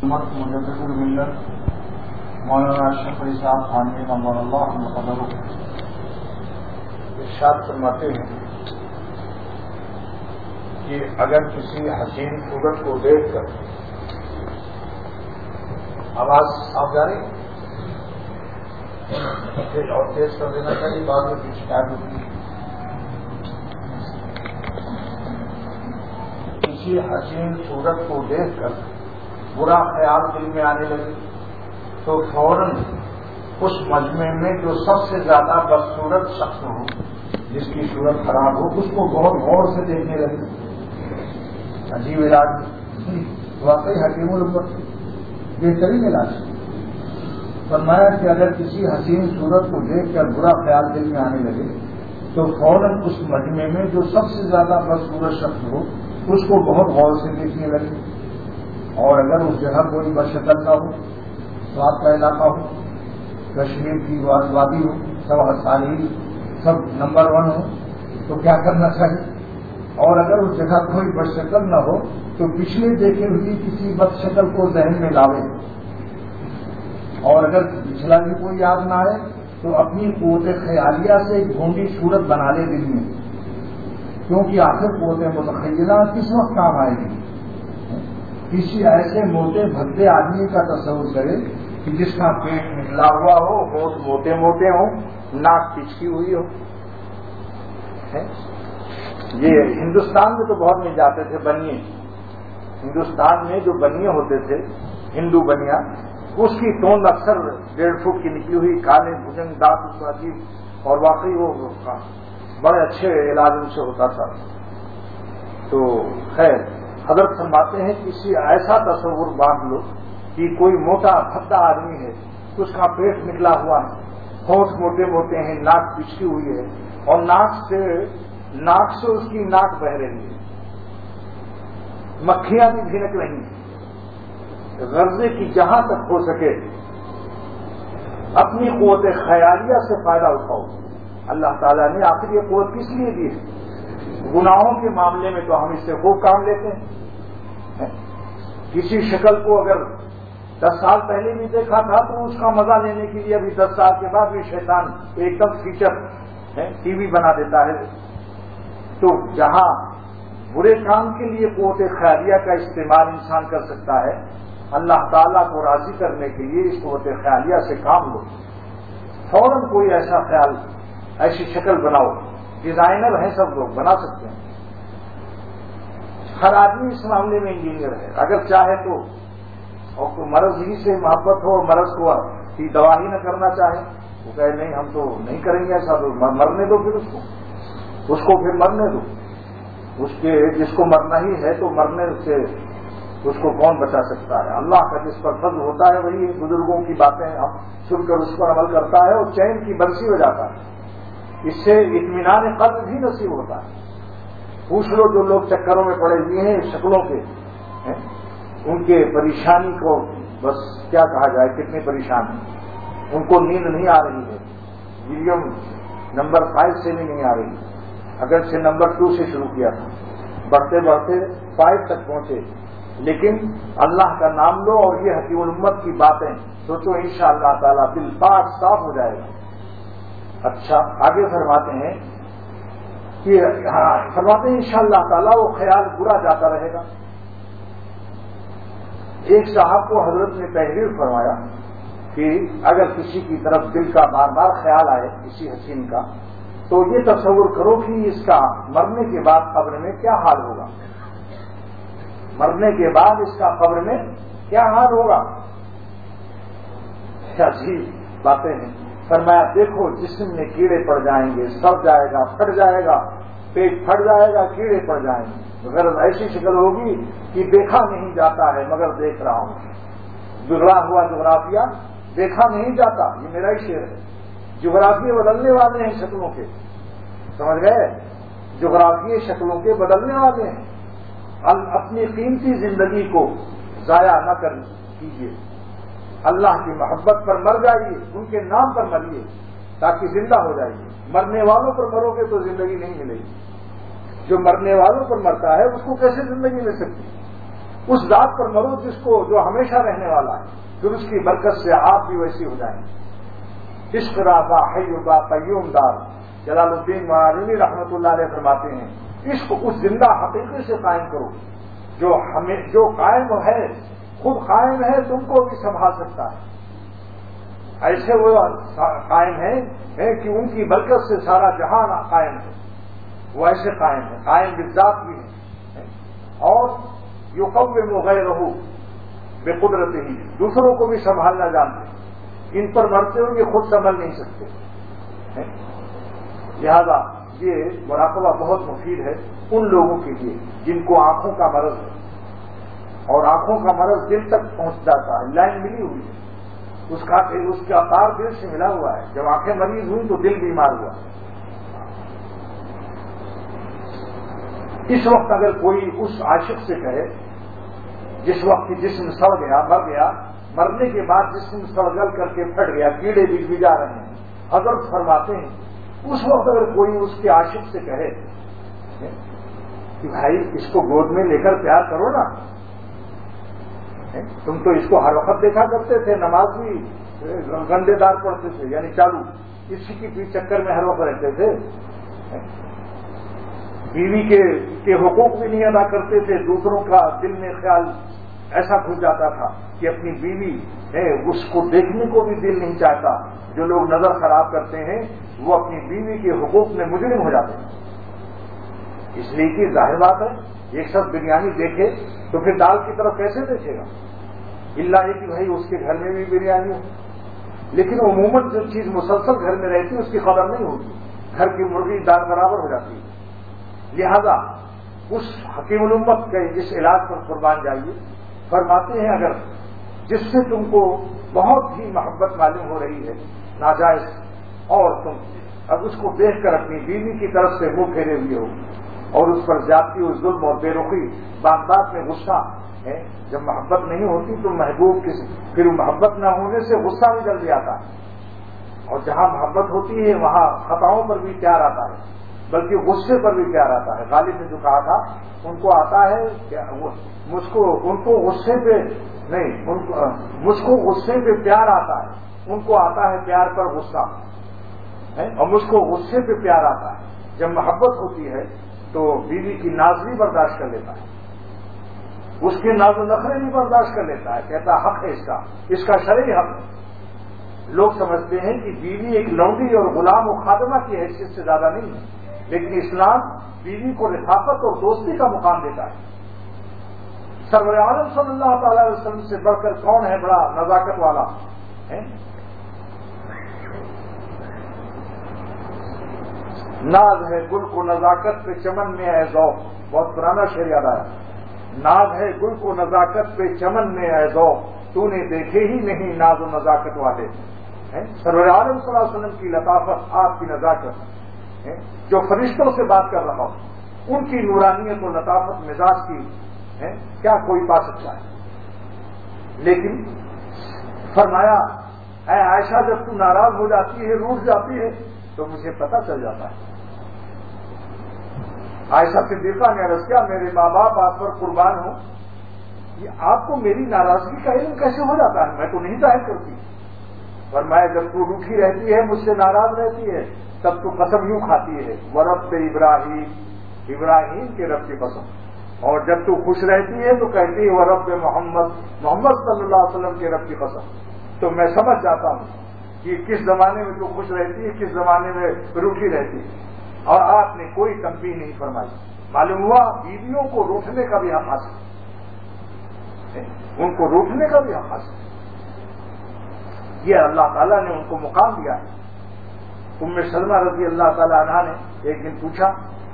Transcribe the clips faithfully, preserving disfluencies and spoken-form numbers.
مجدد الملت مولانا اشرف علی صاحب خانوی نور اللہ مقدر ارشاد فرماتے ہیں کہ اگر کسی حسین صورت کو دیکھ کر آواز آپ جا رہی اور تیز کر دینا چاہیے، بعد میں کچھ شکایت ہوتی ہے۔ کسی حسین صورت کو دیکھ کر برا خیال دل میں آنے لگے تو فوراً اس مجمع میں جو سب سے زیادہ بدصورت شخص ہو، جس کی صورت خراب ہو، اس کو بہت غور سے دیکھنے لگے۔ عجیب علاج، واقعی حکیم الامت بہترین علاج۔ فرمایا کہ اگر کسی حسین صورت کو دیکھ کر برا خیال دل میں آنے لگے تو فوراً اس مجمع میں جو سب سے زیادہ بدصورت شخص ہو، اس کو بہت غور سے دیکھنے لگے، اور اگر اس جگہ کوئی بشکل نہ ہو، سواد کا علاقہ ہو، کشمیر کی وادی ہو، سب ہسالی سب نمبر ون ہو، تو کیا کرنا چاہیے؟ اور اگر اس جگہ کوئی بشکل نہ ہو تو پچھلے دیکھے ہوئی کسی بد شکل کو ذہن میں لاوے، اور اگر پچھلا بھی کوئی یاد نہ آئے تو اپنی قوت خیالیہ سے ایک گھونڈی صورت بنا لے دل میں، کیونکہ آخر قوت متخیلہ کس وقت کام آئے گی؟ کسی ایسے موٹے بھدے آدمی کا تصور کرے کہ جس کا پیٹ نکلا ہوا ہو، ہونٹ موٹے موٹے ہوں، ناک پچکی ہوئی ہو۔ یہ ہندوستان میں تو بہت مل جاتے تھے بنیے، ہندوستان میں جو بنیے ہوتے تھے ہندو بنیا، اس کی توند اکثر ڈیڑھ فٹ کی نکلی ہوئی، کالے بھجنگ دانت اس کا عجیب، اور واقعی وہ بڑے اچھے علاج ان سے ہوتا تھا۔ تو خیر حضرت فرماتے ہیں کسی ایسا تصور باندھ لو کہ کوئی موٹا بھدا آدمی ہے، اس کا پیٹ نکلا ہوا ہے، ہونٹ موٹے موٹے ہیں، ناک پچکی ہوئی ہے، اور ناک سے ناک سے اس کی ناک بہ رہی ہے، مکھیاں بھی بھنک رہی ہیں۔ غرضے کی جہاں تک ہو سکے اپنی قوت خیالیہ سے فائدہ اٹھاؤ۔ اللہ تعالیٰ نے آخر یہ قوت کس لیے دی ہے؟ گناہوں کے معاملے میں تو ہم اس سے خوب کام لیتے ہیں۔ کسی شکل کو اگر دس سال پہلے بھی دیکھا تھا تو اس کا مزہ لینے کے لیے ابھی دس سال کے بعد بھی شیطان ایک دم فیچر ٹی وی بنا دیتا ہے۔ تو جہاں برے کام کے لیے قوت خیالیہ کا استعمال انسان کر سکتا ہے، اللہ تعالیٰ کو راضی کرنے کے لیے اس قوت خیالیہ سے کام لو۔ فوراً کوئی ایسا خیال، ایسی شکل بناؤ۔ ڈیزائنر ہیں سب لوگ، بنا سکتے ہیں، ہر آدمی اس معاملے میں انجینئر ہے۔ اگر چاہے تو اور کوئی مرض ہی سے محبت ہو، مرض کو کی دوا ہی نہ کرنا چاہے، وہ کہے نہیں ہم تو نہیں کریں گے ایسا، تو مرنے دو پھر اس کو اس کو پھر مرنے دو۔ اس کے جس کو مرنا ہی ہے تو مرنے سے اس کو کون بچا سکتا ہے؟ اللہ کا جس پر فضل ہوتا ہے وہی بزرگوں کی باتیں ہم سن کر اس پر عمل کرتا ہے اور چین کی برسی ہو جاتا ہے، اس سے اطمینان قلب بھی نصیب ہوتا ہے۔ پوچھ لو جو لوگ چکروں میں پڑے ہوئے ہیں شکلوں کے، ان کے پریشانی کو بس کیا کہا جائے، کتنے پریشان ہیں، ان کو نیند نہیں آ رہی ہے، ویلیم نمبر فائیو سے بھی نہیں آ رہی، اگر سے نمبر ٹو سے شروع کیا تھا، بڑھتے بڑھتے فائیو تک پہنچے، لیکن اللہ کا نام لو اور یہ حکیم الامت کی باتیں سوچو، انشاءاللہ تعالیٰ دل پاک صاف ہو جائے گا۔ اچھا آگے فرماتے ہیں کہ ہاں فرماتے ہیں انشاءاللہ تعالیٰ وہ خیال برا جاتا رہے گا۔ ایک صاحب کو حضرت نے تحریر فرمایا کہ اگر کسی کی طرف دل کا بار بار خیال آئے کسی حسین کا، تو یہ تصور کرو کہ اس کا مرنے کے بعد قبر میں کیا حال ہوگا، مرنے کے بعد اس کا قبر میں کیا حال ہوگا۔ عجیب باتیں ہیں۔ فرمایا دیکھو جسم میں کیڑے پڑ جائیں گے، سڑ جائے گا، پھٹ جائے گا، پیٹ پھٹ جائے گا، کیڑے پڑ جائیں گے، مگر ایسی شکل ہوگی کہ دیکھا نہیں جاتا ہے مگر دیکھ رہا ہوں، بگڑا ہوا جغرافیہ دیکھا نہیں جاتا، یہ میرا ہی شعر ہے۔ جغرافیے بدلنے والے ہیں شکلوں کے، سمجھ گئے؟ جغرافیے شکلوں کے بدلنے والے ہیں۔ اپنی قیمتی زندگی کو ضائع نہ کر کیجیے، اللہ کی محبت پر مر جائیے، ان کے نام پر مریے تاکہ زندہ ہو جائیے۔ مرنے والوں پر مرو گے تو زندگی نہیں ملے گی، جو مرنے والوں پر مرتا ہے اس کو کیسے زندگی مل سکتی؟ اس ذات پر مرو جس کو جو ہمیشہ رہنے والا ہے، پھر اس کی برکت سے آپ بھی ویسی ہو جائیں گے۔ عشق رابا حی با قیوم دار، جلال الدین معارنی رحمۃ اللہ علیہ فرماتے ہیں عشق اس زندہ حقیقی سے قائم کرو جو ہمیں جو قائم ہے، خود قائم ہے، تم کو بھی سنبھال سکتا ہے۔ ایسے وہ قائم ہیں کہ ان کی برکت سے سارا جہان قائم ہے، وہ ایسے قائم ہے، قائم بالذات بھی ہے، اور یقوم غیرہ بقدرت ہی، دوسروں کو بھی سنبھالنا جانتے ہیں، ان پر مرتے ہوئے خود سنبھل نہیں سکتے۔ لہذا یہ مراقبہ بہت مفید ہے ان لوگوں کے لیے جن کو آنکھوں کا مرض ہے، اور آنکھوں کا مرض دل تک پہنچ جاتا ہے، لائن ملی ہوئی ہے، اس کا اس کا تار دل سے ملا ہوا ہے، جب آنکھیں مریض ہوئی تو دل بیمار ہوا۔ اس وقت اگر کوئی اس عاشق سے کہے جس وقت جسم سڑ گیا، مر گیا، مرنے کے بعد جسم سڑگل کر کے پھٹ گیا، کیڑے بھی بجا رہے ہیں، حضرت فرماتے ہیں اس وقت اگر کوئی اس کے عاشق سے کہے کہ بھائی اس کو گود میں لے کر پیار کرو نا، تم تو اس کو ہر وقت دیکھا کرتے تھے، نماز بھی گندے دار پڑھتے تھے، یعنی چالو، اسی کی پیچھے چکر میں ہر وقت رہتے تھے، بیوی کے کے حقوق بھی نہیں ادا کرتے تھے، دوسروں کا دل میں خیال ایسا کھل جاتا تھا کہ اپنی بیوی ہے اس کو دیکھنے کو بھی دل نہیں چاہتا۔ جو لوگ نظر خراب کرتے ہیں وہ اپنی بیوی کے حقوق میں مجرم ہو جاتے ہیں، اس لیے کہ ظاہر بات ہے ایک شخص بریانی دیکھے تو پھر دال کی طرف کیسے دیکھے گا، اللہ یہ کہ بھائی اس کے گھر میں بھی بریانی ہو، لیکن عموماً جو چیز مسلسل گھر میں رہتی ہے اس کی قدر نہیں ہوتی، گھر کی مرغی دال برابر ہو جاتی ہے۔ لہذا اس حکیم الامت کے اس علاج پر قربان جائیے، فرماتے ہیں اگر جس سے تم کو بہت ہی محبت معلوم ہو رہی ہے ناجائز، اور تم اب اس کو دیکھ کر اپنی بیوی کی طرف سے منہ پھیرے ہوئے ہو اور اس پر زیادتی و ظلم اور بے رخی، بات بات میں غصہ ہے، جب محبت نہیں ہوتی تو محبوب کس پھر محبت نہ ہونے سے غصہ بھی جلدی آتا ہے، اور جہاں محبت ہوتی ہے وہاں خطاؤں پر بھی پیار آتا ہے، بلکہ غصے پر بھی پیار آتا ہے۔ غالب نے جو کہا تھا ان کو آتا ہے مجھ کو ان کو غصے پہ نہیں ان کو مجھ کو غصے پہ پیار آتا ہے، ان کو آتا ہے پیار پر غصہ، اور مجھ کو غصے پہ پیار آتا ہے۔ جب محبت ہوتی ہے تو بیوی کی ناز بھی برداشت کر لیتا ہے، اس کے ناز و نخرے بھی برداشت کر لیتا ہے، کہتا ہے حق ہے اس کا اس کا شرعی حق ہے۔ لوگ سمجھتے ہیں کہ بیوی ایک لونڈی اور غلام و خادمہ کی حیثیت سے زیادہ نہیں ہے، لیکن اسلام بیوی کو رفاقت اور دوستی کا مقام دیتا ہے۔ سرور عالم صلی اللہ تعالی علیہ وسلم سے بڑھ کر کون ہے بڑا نزاکت والا ہے؟ ناز ہے گل کو نزاکت پہ چمن میں اے ذوق، بہت پرانا شعر یاد آیا، ناز ہے گل کو نزاکت پہ چمن میں اے ذوق، تو نے دیکھے ہی نہیں ناز و نزاکت والے۔ سرور عالم صلی اللہ علیہ وسلم کی لطافت، آپ کی نزاکت، جو فرشتوں سے بات کر رہا ہوں، ان کی نورانیت و لطافت مزاج کی ہے کیا کوئی پا سکتا ہے؟ لیکن فرمایا اے عائشہ جب تو ناراض ہو جاتی ہے، روٹھ جاتی ہے تو مجھے پتہ چل جاتا ہے۔ عائشہ صدیقہ نے عرض کیا میرے ماں باپ آپ پر قربان ہوں، یہ آپ کو میری ناراضگی کا علم کیسے ہو جاتا ہے؟ میں تو نہیں ظاہر کرتی۔ فرمایا جب تو روٹھی رہتی ہے، مجھ سے ناراض رہتی ہے، تب تو قسم یوں کھاتی ہے ورب ابراہیم، ابراہیم کے رب کی قسم، اور جب تو خوش رہتی ہے تو کہتی ہے ورب محمد، محمد صلی اللہ علیہ وسلم کے رب کی قسم۔ تو میں سمجھ جاتا ہوں کہ کس زمانے میں تو خوش رہتی ہے، کس زمانے میں روٹھی رہتی ہے، اور آپ نے کوئی تنبیہ نہیں فرمائی۔ معلوم ہوا بیویوں کو روٹنے کا بھی حق حاصل ہے، ان کو روٹنے کا بھی حق حاصل ہے، یہ اللہ تعالیٰ نے ان کو مقام دیا ہے۔ ام سلمہ رضی اللہ تعالی عنہا نے ایک دن پوچھا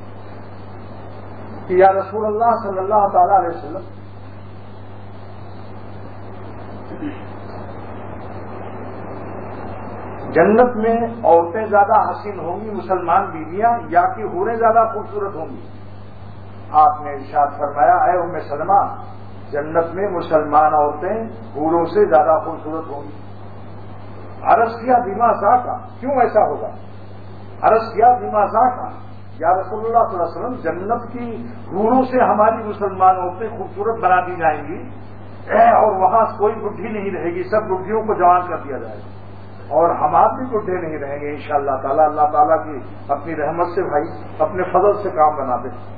کہ یا رسول اللہ صلی اللہ تعالی علیہ وسلم، جنت میں عورتیں زیادہ حسین ہوں گی مسلمان بیویاں یا کہ حوریں زیادہ خوبصورت ہوں گی؟ آپ نے ارشاد فرمایا اے ام سلمہ، جنت میں مسلمان عورتیں حوروں سے زیادہ خوبصورت ہوں گی۔ عرض کیا بیما ذاکا، کیوں ایسا ہوگا؟ عرض کیا بیما ذاکا، یا رسول اللہ صلی اللہ علیہ وسلم جنت کی حوروں سے ہماری مسلمان عورتیں خوبصورت بنا دی جائیں گی اور وہاں کوئی بڈھی نہیں رہے گی، سب بڈھیوں کو جوان کر دیا جائے گا اور ہم آپ بھی بڈھے نہیں رہیں گے انشاءاللہ تعالی۔ اللہ تعالیٰ کی اپنی رحمت سے بھائی اپنے فضل سے کام بنا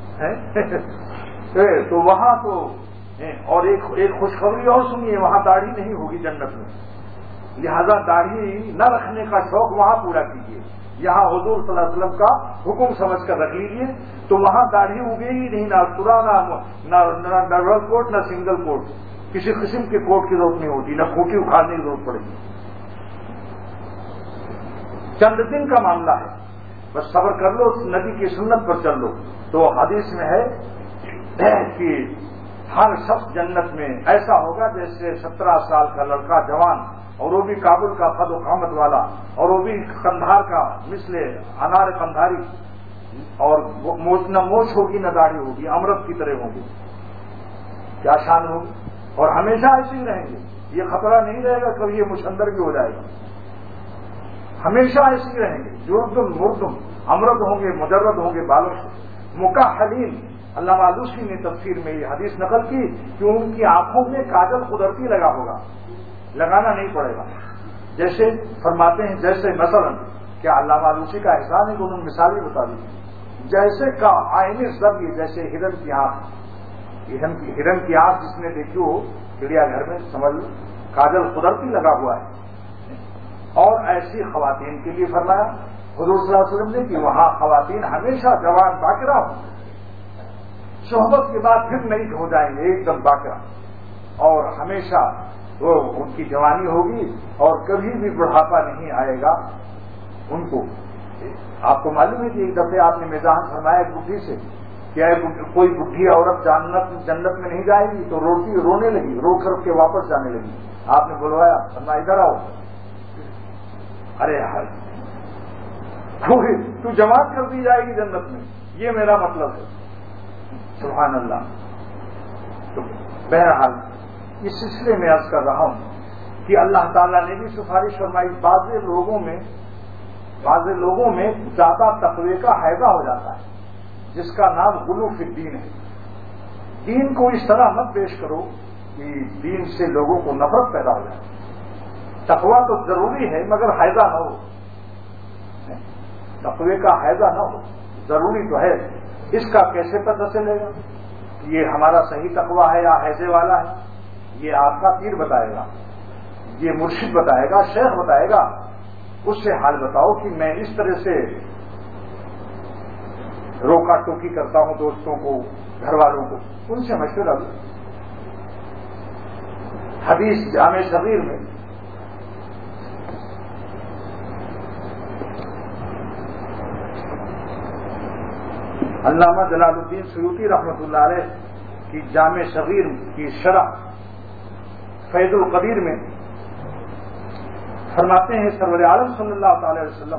دے تو وہاں تو اور ایک ایک خوشخبری اور سنیے، وہاں داڑھی نہیں ہوگی جنت میں، لہذا داڑھی نہ رکھنے کا شوق وہاں پورا کیجیے۔ یہاں حضور صلی اللہ علیہ وسلم کا حکم سمجھ کر رکھ لیجیے، تو وہاں داڑھی اگے ہی نہیں، نہ پورا نہ ڈبل کوٹ نہ سنگل کوٹ، کسی قسم کے کوٹ کی ضرورت نہیں ہوتی، نہ کھوٹی اکھاڑنے کی ضرورت پڑے گی۔ چند دن کا معاملہ ہے، بس صبر کر لو، نبی کی سنت پر چل لو۔ تو حدیث میں ہے کہ ہر شخص جنت میں ایسا ہوگا جیسے سترہ سال کا لڑکا جوان، اور وہ بھی کابل کا قد و قامت والا، اور وہ بھی قندھار کا مثل انار قندھاری، اور نہ موچھ ہوگی نہ داڑھی ہوگی، امرت کی طرح ہوگی، کیا شان ہوگی، اور ہمیشہ ایسے ہی رہیں گے۔ یہ خطرہ نہیں رہے گا کبھی یہ مچھندر بھی ہو جائے گا، ہمیشہ ایسے ہی رہیں گے، جردم مردم، امرد ہوں گے، مجرد ہوں گے بالوں سے، مکحلین۔ علامہ آلوسی نے تفسیر میں یہ حدیث نقل کی کہ ان کی آنکھوں میں کاجل قدرتی لگا ہوگا، لگانا نہیں پڑے گا۔ جیسے فرماتے ہیں، جیسے مثلا کیا علامہ آلوسی کا احسان ہے کہ انہوں نے مثالیں بتا دی، جیسے کا آئین زبی، جیسے ہرن کی آنکھ، ہرن کی ہرن کی آنکھ جس نے دیکھی ہو چڑیا گھر میں، سمجھ لو کاجل قدرتی لگا ہوا ہے۔ اور ایسی خواتین کے لیے فرمایا حضور صلی اللہ علیہ وسلم نے کہ وہاں خواتین ہمیشہ جوان باقرہ ہوں، صحبت کے بعد پھر نہیں ہو جائیں گے ایک دم باقرہ، اور ہمیشہ وہ ان کی جوانی ہوگی اور کبھی بھی بڑھاپا نہیں آئے گا ان کو۔ آپ کو معلوم ہے کہ ایک دفعہ آپ نے مزاح فرمایا ایک بڈھی سے، کیا کوئی بڈھی عورت جنت جنت میں نہیں جائے گی، تو روتی رونے لگی، رو کر کے واپس جانے لگی۔ آپ نے بلوایا، فرمایا ادھر آؤ، ارے ہر تو جماعت کر دی جائے گی جنت میں، یہ میرا مطلب ہے، سبحان اللہ۔ تو بہرحال اس سلسلے میں عرض کر رہا ہوں کہ اللہ تعالیٰ نے بھی سفارش فرمائی، بعض لوگوں میں بعض لوگوں میں زیادہ تقوی کا حیضہ ہو جاتا ہے، جس کا نام غلو فی الدین ہے۔ دین کو اس طرح مت پیش کرو کہ دین سے لوگوں کو نفرت پیدا ہو جائے۔ تقوی تو ضروری ہے مگر حیضہ نہ ہو، تقوی کا حیضہ نہ ہو، ضروری تو ہے۔ اس کا کیسے پتہ چلے گا کہ یہ ہمارا صحیح تقوی ہے یا حیضے والا ہے؟ یہ آپ کا پیر بتائے گا، یہ مرشد بتائے گا، شیخ بتائے گا۔ اس سے حال بتاؤ کہ میں اس طرح سے روکا ٹوکی کرتا ہوں دوستوں کو، گھر والوں کو، ان سے مشورہ لو۔ حدیث جامع صغیر میں علامہ جلال الدین سیوطی رحمۃ اللہ علیہ کی جامع صغیر کی شرح فیض القدیر میں فرماتے ہیں سرور عالم صلی اللہ تعالی وسلم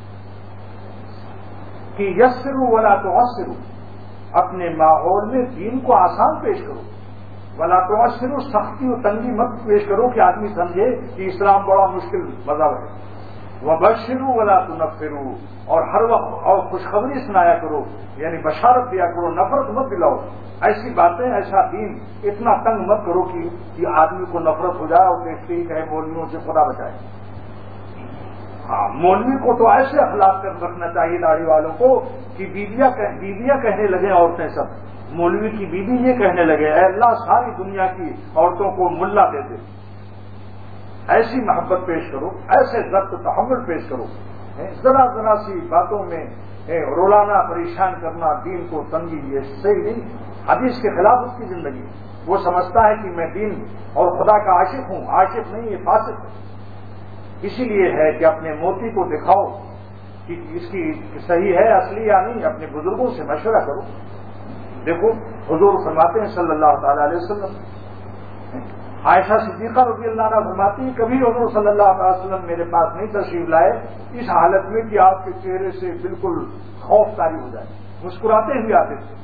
کہ یسروا ولا تعسروا، اپنے ماحول میں دین کو آسان پیش کرو، ولا تعسروا، سختی و تنگی مت پیش کرو کہ آدمی سمجھے کہ اسلام بڑا مشکل مذہب ہے، وبشروا ولا تنفروا، اور ہر وقت اور خوشخبری سنایا کرو، یعنی بشارت دیا کرو، نفرت مت دلاؤ۔ ایسی باتیں، ایسا دین اتنا تنگ مت کرو کہ یہ آدمی کو نفرت ہو جائے اور دیکھتے ہی کہے مولویوں سے خدا بچائے۔ ہاں، مولوی کو تو ایسے اخلاق کر رکھنا چاہیے داڑھی والوں کو کہ بیویاں بیویاں کہنے لگے، عورتیں سب مولوی کی بیوی یہ کہنے لگے، اے اللہ ساری دنیا کی عورتوں کو ملا دے دے۔ ایسی محبت پیش کرو، ایسے ضبط تحمل پیش کرو۔ ذرا ذرا سی باتوں میں رولانا، پریشان کرنا، دین کو تنگی، یہ صحیح نہیں۔ حدیث کے خلاف اس کی زندگی، وہ سمجھتا ہے کہ میں دین اور خدا کا عاشق ہوں، عاشق نہیں، یہ فاسق ہے۔ اسی لیے ہے کہ اپنے موتی کو دکھاؤ کہ اس کی صحیح ہے اصلی یا نہیں، اپنے بزرگوں سے مشورہ کرو۔ دیکھو حضور فرماتے ہیں صلی اللہ تعالی علیہ وسلم، عائشہ صدیقہ رضی اللہ عنہ فرماتی ہیں کبھی حضور صلی اللہ علیہ وسلم میرے پاس نہیں تشریف لائے اس حالت میں کہ آپ کے چہرے سے بالکل خوف طاری ہو جائے، مسکراتے ہوئے آتے تھے۔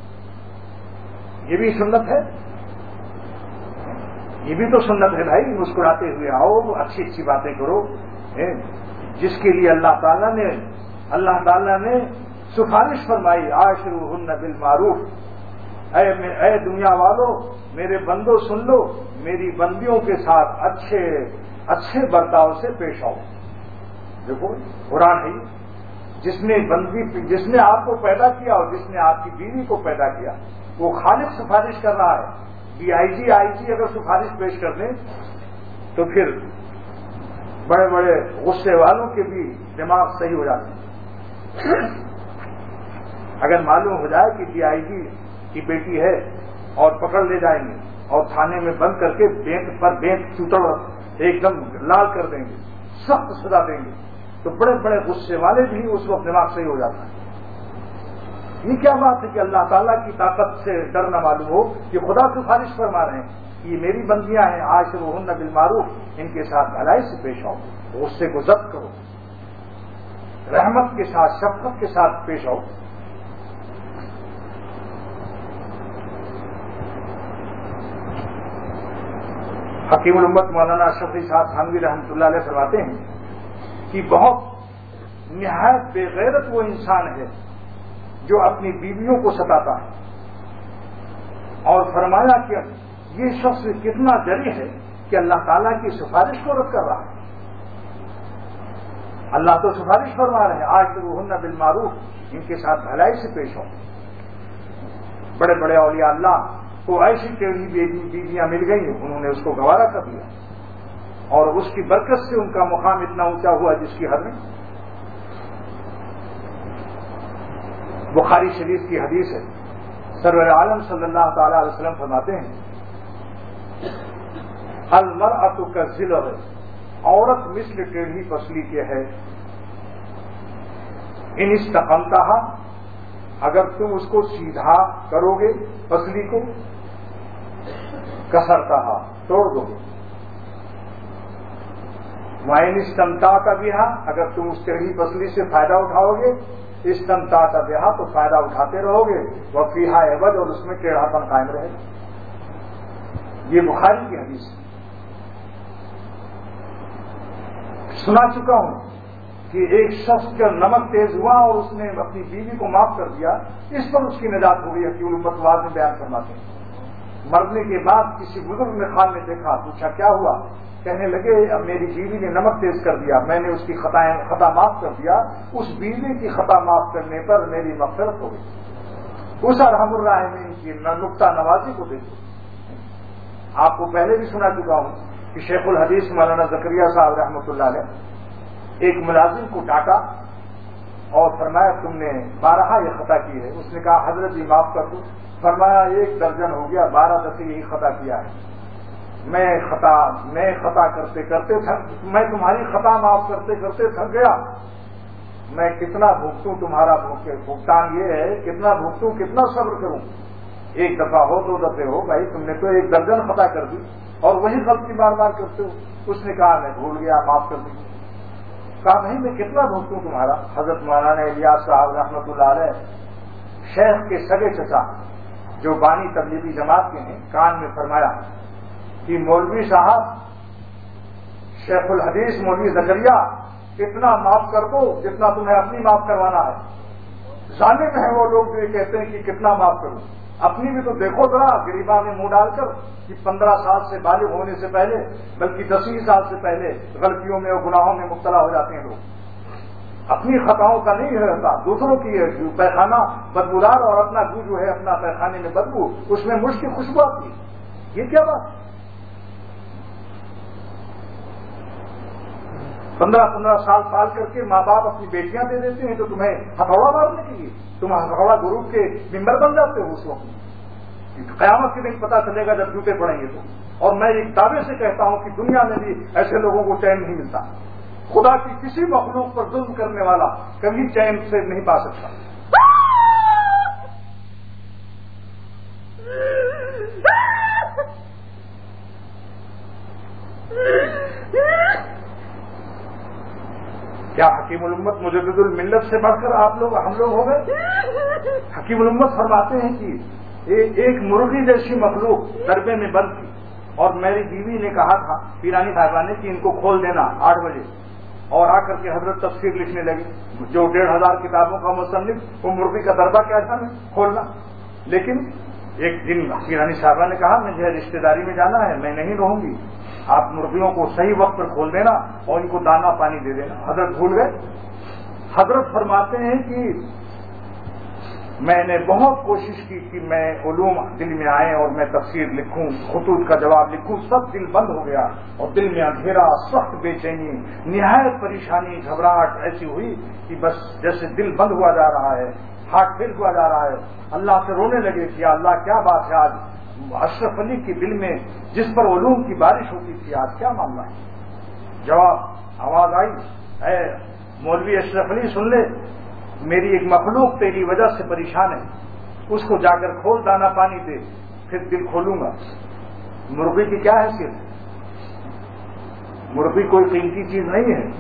یہ بھی سنت ہے، یہ بھی تو سنت ہے بھائی، مسکراتے ہوئے آؤ، اچھی اچھی باتیں کرو۔ جس کے لیے اللہ تعالیٰ نے اللہ تعالیٰ نے سفارش فرمائی عاشروہن بالمعروف، اے اے دنیا والوں میرے بندوں سن لو، میری بندیوں کے ساتھ اچھے اچھے برتاؤ سے پیش آؤ۔ دیکھو قرآن ہے، جس نے بندی جس نے آپ کو پیدا کیا اور جس نے آپ کی بیوی کو پیدا کیا، وہ خالق سفارش کر رہا ہے۔ ڈی آئی جی آئی جی اگر سفارش پیش کر دیں تو پھر بڑے بڑے غصے والوں کے بھی دماغ صحیح ہو جاتے ہیں۔ اگر معلوم ہو جائے کہ ڈی آئی جی کی بیٹی ہے اور پکڑ لے جائیں گے اور تھانے میں بند کر کے بینک پر بینک چوٹڑ ایک دم لال کر دیں گے، سخت سزا دیں گے، تو بڑے بڑے غصے والے بھی اس وقت دماغ صحیح ہو جاتا ہے۔ یہ کیا بات ہے کہ اللہ تعالیٰ کی طاقت سے ڈر نہ معلوم ہو کہ خدا سفارش فرما رہے ہیں کہ یہ میری بندیاں ہیں، عاشروہن بالمعروف، ان کے ساتھ بھلائی سے پیش آؤ، غصے کو ضبط کرو، رحمت کے ساتھ شفقت کے ساتھ پیش آؤ۔ حکیم الامت مولانا اشرف علی صاحب تھانوی رحمۃ اللہ علیہ فرماتے ہیں کہ بہت نہایت بے غیرت وہ انسان ہے جو اپنی بیویوں کو ستاتا ہے، اور فرمایا کہ یہ شخص کتنا جری ہے کہ اللہ تعالیٰ کی سفارش کو رد کر رہا ہے۔ اللہ تو سفارش فرما رہے ہیں عاشروہن بالمعروف، ان کے ساتھ بھلائی سے پیش ہو۔ بڑے بڑے اولیاء اللہ کو ایسی ٹیڑھی بیویاں مل گئی، انہوں نے اس کو گوارا کر دیا اور اس کی برکت سے ان کا مقام اتنا اونچا ہوا جس کی حد نہیں۔ بخاری شریف کی حدیث ہے، سرور عالم صلی اللہ تعالی علیہ وسلم فرماتے ہیں المرأۃ کالزلع، عورت مثل ٹیڑھی پسلی کے ہے، ان استقمتہا، اگر تم اس کو سیدھا کرو گے پسلی کو، کسرتہا، توڑ دو گے، وَإِنِ اسْتَمْتَعْتَ بِهَا، اگر تم اس ٹیڑھی پسلی سے فائدہ اٹھاؤ گے، استمتعت بہا، تو فائدہ اٹھاتے رہو گے، وفیہا عوج، اور اس میں ٹیڑھاپن قائم رہے گا۔ یہ بخاری کی حدیث ہے۔ سنا چکا ہوں کہ ایک شخص کا نمک تیز ہوا اور اس نے اپنی بیوی کو معاف کر دیا، اس پر اس کی نجات ہو گئی۔ حکیم الامت بعد میں بیان فرماتے ہیں مرنے کے بعد کسی بزرگ نے خان نے دیکھا، پوچھا کیا ہوا؟ کہنے لگے اب میری بیوی نے نمک تیز کر دیا، میں نے اس کی خطائیں خطا معاف کر دیا، اس بیوی کی خطا معاف کرنے پر میری مغفرت ہو گئی۔ اس ارحم الراحمین کی نقطہ نوازی کو دیکھو۔ آپ کو پہلے بھی سنا چکا ہوں کہ شیخ الحدیث مولانا زکریا صاحب رحمۃ اللہ علیہ ایک ملازم کو ڈانٹا اور فرمایا تم نے بارہا یہ خطا کی ہے۔ اس نے کہا حضرت جی معاف کر دو۔ فرمایا ایک درجن ہو گیا، بارہ دفعے یہی خطا کیا ہے، میں خطا میں خطا کرتے کرتے تھک میں تمہاری خطا معاف کرتے کرتے تھک گیا، میں کتنا بھگتوں تمہارا بھگتان یہ ہے، کتنا بھگتوں کتنا صبر کروں، ایک دفعہ ہو دو دفعے ہو، بھائی تم نے تو ایک درجن خطا کر دی اور وہی غلطی بار بار کرتے ہو۔ اس نے کہا میں بھول گیا، معاف کر دی۔ کہا نہیں میں کتنا بھگتوں تمہارا۔ حضرت مولانا الیاس صاحب رحمۃ اللہ علیہ شیخ کے سگے چچا جو بانی تبلیغی جماعت کے ہیں، کان میں فرمایا کہ مولوی صاحب شیخ الحدیث مولوی زکریا اتنا معاف کر دو جتنا تمہیں اپنی معاف کروانا ہے۔ ظالم ہیں وہ لوگ جو یہ کہتے ہیں کہ کتنا معاف کروں، اپنی بھی تو دیکھو ذرا گریباں میں منہ ڈال کر کہ پندرہ سال سے بالغ ہونے سے پہلے بلکہ دسویں سال سے پہلے غلطیوں میں اور گناہوں میں مبتلا ہو جاتے ہیں لوگ۔ اپنی خطاؤں کا نہیں رہتا، دوسروں کی ہے، پیخانہ بدبودار اور اپنا گو جو ہے اپنا پیخانے میں بدبو، اس میں مشک کی خوشبو آتی ہے۔ یہ کیا بات؟ پندرہ پندرہ سال پال کر کے ماں باپ اپنی بیٹیاں دے دیتے ہیں تو تمہیں ہتھوڑا مارنے کے لیے تم ہتھوڑا گروپ کے ممبر بن جاتے ہو۔ اس وقت قیامت کے دن پتہ چلے گا جب جوتے پڑیں گے تو۔ اور میں ایک دعوے سے کہتا ہوں کہ دنیا میں بھی ایسے لوگوں کو چین نہیں ملتا، خدا کی کسی مخلوق پر ظلم کرنے والا کبھی چین سے نہیں پا سکتا۔ کیا حکیم الامت مجدد الملت سے بڑھ کر آپ لوگ ہم لوگ ہو گئے؟ حکیم الامت فرماتے ہیں کہ ایک مرغی جیسی مخلوق دربے میں بند تھی اور میری بیوی نے کہا تھا پیرانی صاحبہ نے کہ ان کو کھول دینا آٹھ بجے، اور آ کر کے حضرت تفسیر لکھنے لگے. جو ڈیڑھ ہزار کتابوں کا مصنف، وہ مرغی کا دربہ کیا تھا کھولنا. لیکن ایک دن حسینانی صاحبہ نے کہا مجھے رشتہ داری میں جانا ہے، میں نہیں رہوں گی، آپ مرغیوں کو صحیح وقت پر کھول دینا اور ان کو دانا پانی دے دینا. حضرت بھول گئے. حضرت فرماتے ہیں کہ میں نے بہت کوشش کی کہ میں علوم دل میں آئے اور میں تفسیر لکھوں، خطوط کا جواب لکھوں، سب دل بند ہو گیا اور دل میں اندھیرا، سخت بے چینی، نہایت پریشانی، گھبراہٹ ایسی ہوئی کہ بس جیسے دل بند ہوا جا رہا ہے، ہارٹ فیل ہوا جا رہا ہے. اللہ سے رونے لگے کہ اللہ کیا بات ہے، آج اشرف علی کے دل میں جس پر علوم کی بارش ہوتی تھی آج کیا معاملہ ہے. جواب آواز آئی، اے مولوی اشرف علی سن لے، میری ایک مخلوق تیری وجہ سے پریشان ہے، اس کو جا کر کھول، دانا پانی دے، پھر دل کھولوں گا. مرغی کی کیا حیثیت ہے؟ مرغی کوئی قیمتی چیز نہیں ہے.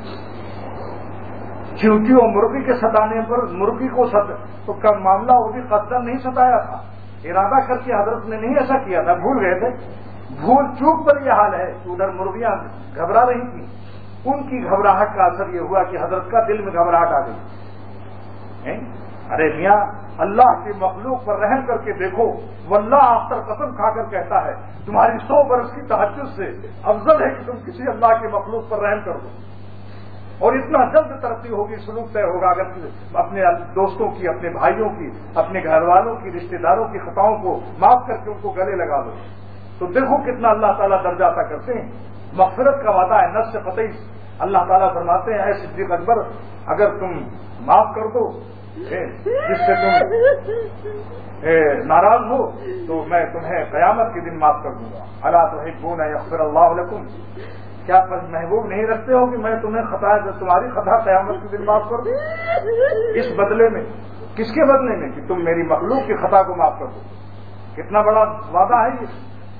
چونکہ وہ مرغی کے ستانے پر مرغی کو ست تو کا معاملہ وہ بھی قصدن نہیں ستایا تھا، ارادہ کر کے حضرت نے نہیں ایسا کیا تھا، بھول گئے تھے. بھول چوک پر یہ حال ہے کہ ادھر مرغیاں گھبرا رہی تھیں، ان کی گھبراہٹ کا اثر یہ ہوا کہ حضرت کا دل میں گھبراہٹ آ گئی. ارے میاں، اللہ کی مخلوق پر رحم کر کے دیکھو، واللہ آپ پر قسم کھا کر کہتا ہے تمہاری سو برس کی تہجد سے افضل ہے کہ تم کسی اللہ کی مخلوق پر رحم کر دو. اور اتنا جلد ترقی ہوگی، سلوک طے ہوگا اگر اپنے دوستوں کی، اپنے بھائیوں کی، اپنے گھر والوں کی، رشتہ داروں کی خطاؤں کو معاف کر کے ان کو گلے لگا دو. تو دیکھو کتنا اللہ تعالیٰ درجہ عطا کرتے ہیں. مغفرت کا وعدہ ہے نفس قطعی. اللہ تعالیٰ فرماتے ہیں اے صدیق اکبر، اگر تم معاف کر دو جس سے تم ناراض ہو تو میں تمہیں قیامت کے دن معاف کر دوں گا. الا تحبون یغفر اللہ لکم، کیا محبوب نہیں رکھتے ہو کہ میں تمہیں خطا تمہاری خطا قیامت کے دن معاف کر دوں؟ اس بدلے میں، کس کے بدلے میں؟ کہ تم میری مخلوق کی خطا کو معاف کر دو. کتنا بڑا وعدہ ہے یہ،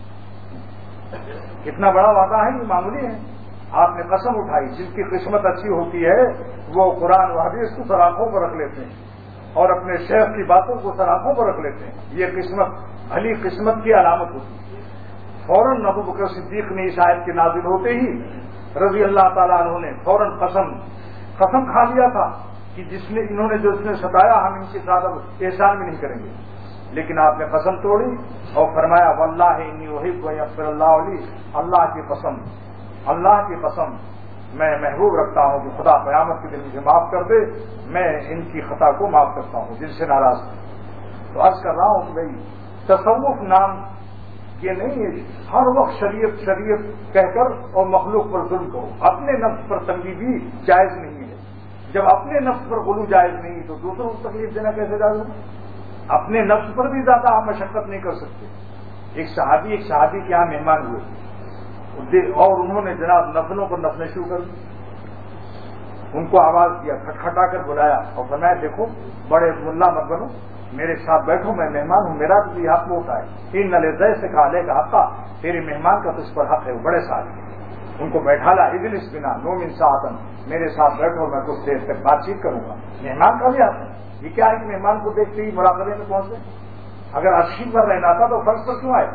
کتنا بڑا وعدہ ہے یہ، معمولی ہے. آپ نے قسم اٹھائی، جن کی قسمت اچھی ہوتی ہے وہ قرآن و حدیث کو سراخوں پر رکھ لیتے ہیں اور اپنے شیخ کی باتوں کو سراخوں پر رکھ لیتے ہیں. یہ قسمت بھلی قسمت کی علامت ہوتی ہے. فوراً ابو بکر صدیق نے اس آیت کے نازل ہوتے ہی رضی اللہ تعالیٰ عنہ نے فوراً قسم قسم کھا لیا تھا کہ جس نے انہوں نے جو اس نے ستایا ہم ان کے ساتھ اب احسان بھی نہیں کریں گے. لیکن آپ نے قسم توڑی اور فرمایا واللہ انی احب ان یغفر اللہ علی، اللہ کی قسم، اللہ کی قسم میں محبوب رکھتا ہوں کہ خدا قیامت کے دن مجھے معاف کر دے، میں ان کی خطا کو معاف کرتا ہوں جن سے ناراض ہوں. تو عرض کر رہا ہوں کہ بھائی تصوف نام یہ نہیں ہے ہر وقت شریعت شریعت کہہ کر اور مخلوق پر ظلم کرو. اپنے نفس پر تنگی بھی جائز نہیں ہے. جب اپنے نفس پر غلو جائز نہیں تو دوسروں کو تکلیف دینا کیسے جائز ہو؟ اپنے نفس پر بھی زیادہ آپ مشقت نہیں کر سکتے. ایک صحابی ایک صحابی کے یہاں مہمان ہوئے اور انہوں نے جناب نفلوں پر نفلیں شروع کر دی. ان کو آواز دیا، کھٹکھٹا کر بلایا اور فرمایا دیکھو بڑے ملا مت بنو، میرے ساتھ بیٹھو، میں مہمان ہوں، میرا بھی حق ہوتا ہے. ان نلے زے سے کہا لے کا حق تھا، تیرے مہمان کا تجھ پر حق ہے، وہ بڑے ساتھ. ان کو بیٹھا لا اجلس بنا نوم انسان، میرے ساتھ بیٹھو، میں کچھ دیر تک بات چیت کروں گا. مہمان کا بھی حق ہے. یہ کیا ہے کہ مہمان کو دیکھتے ہی مراقبے میں پہنچے؟ اگر عرشی پر رہنا تھا تو فرش پر کیوں آئے؟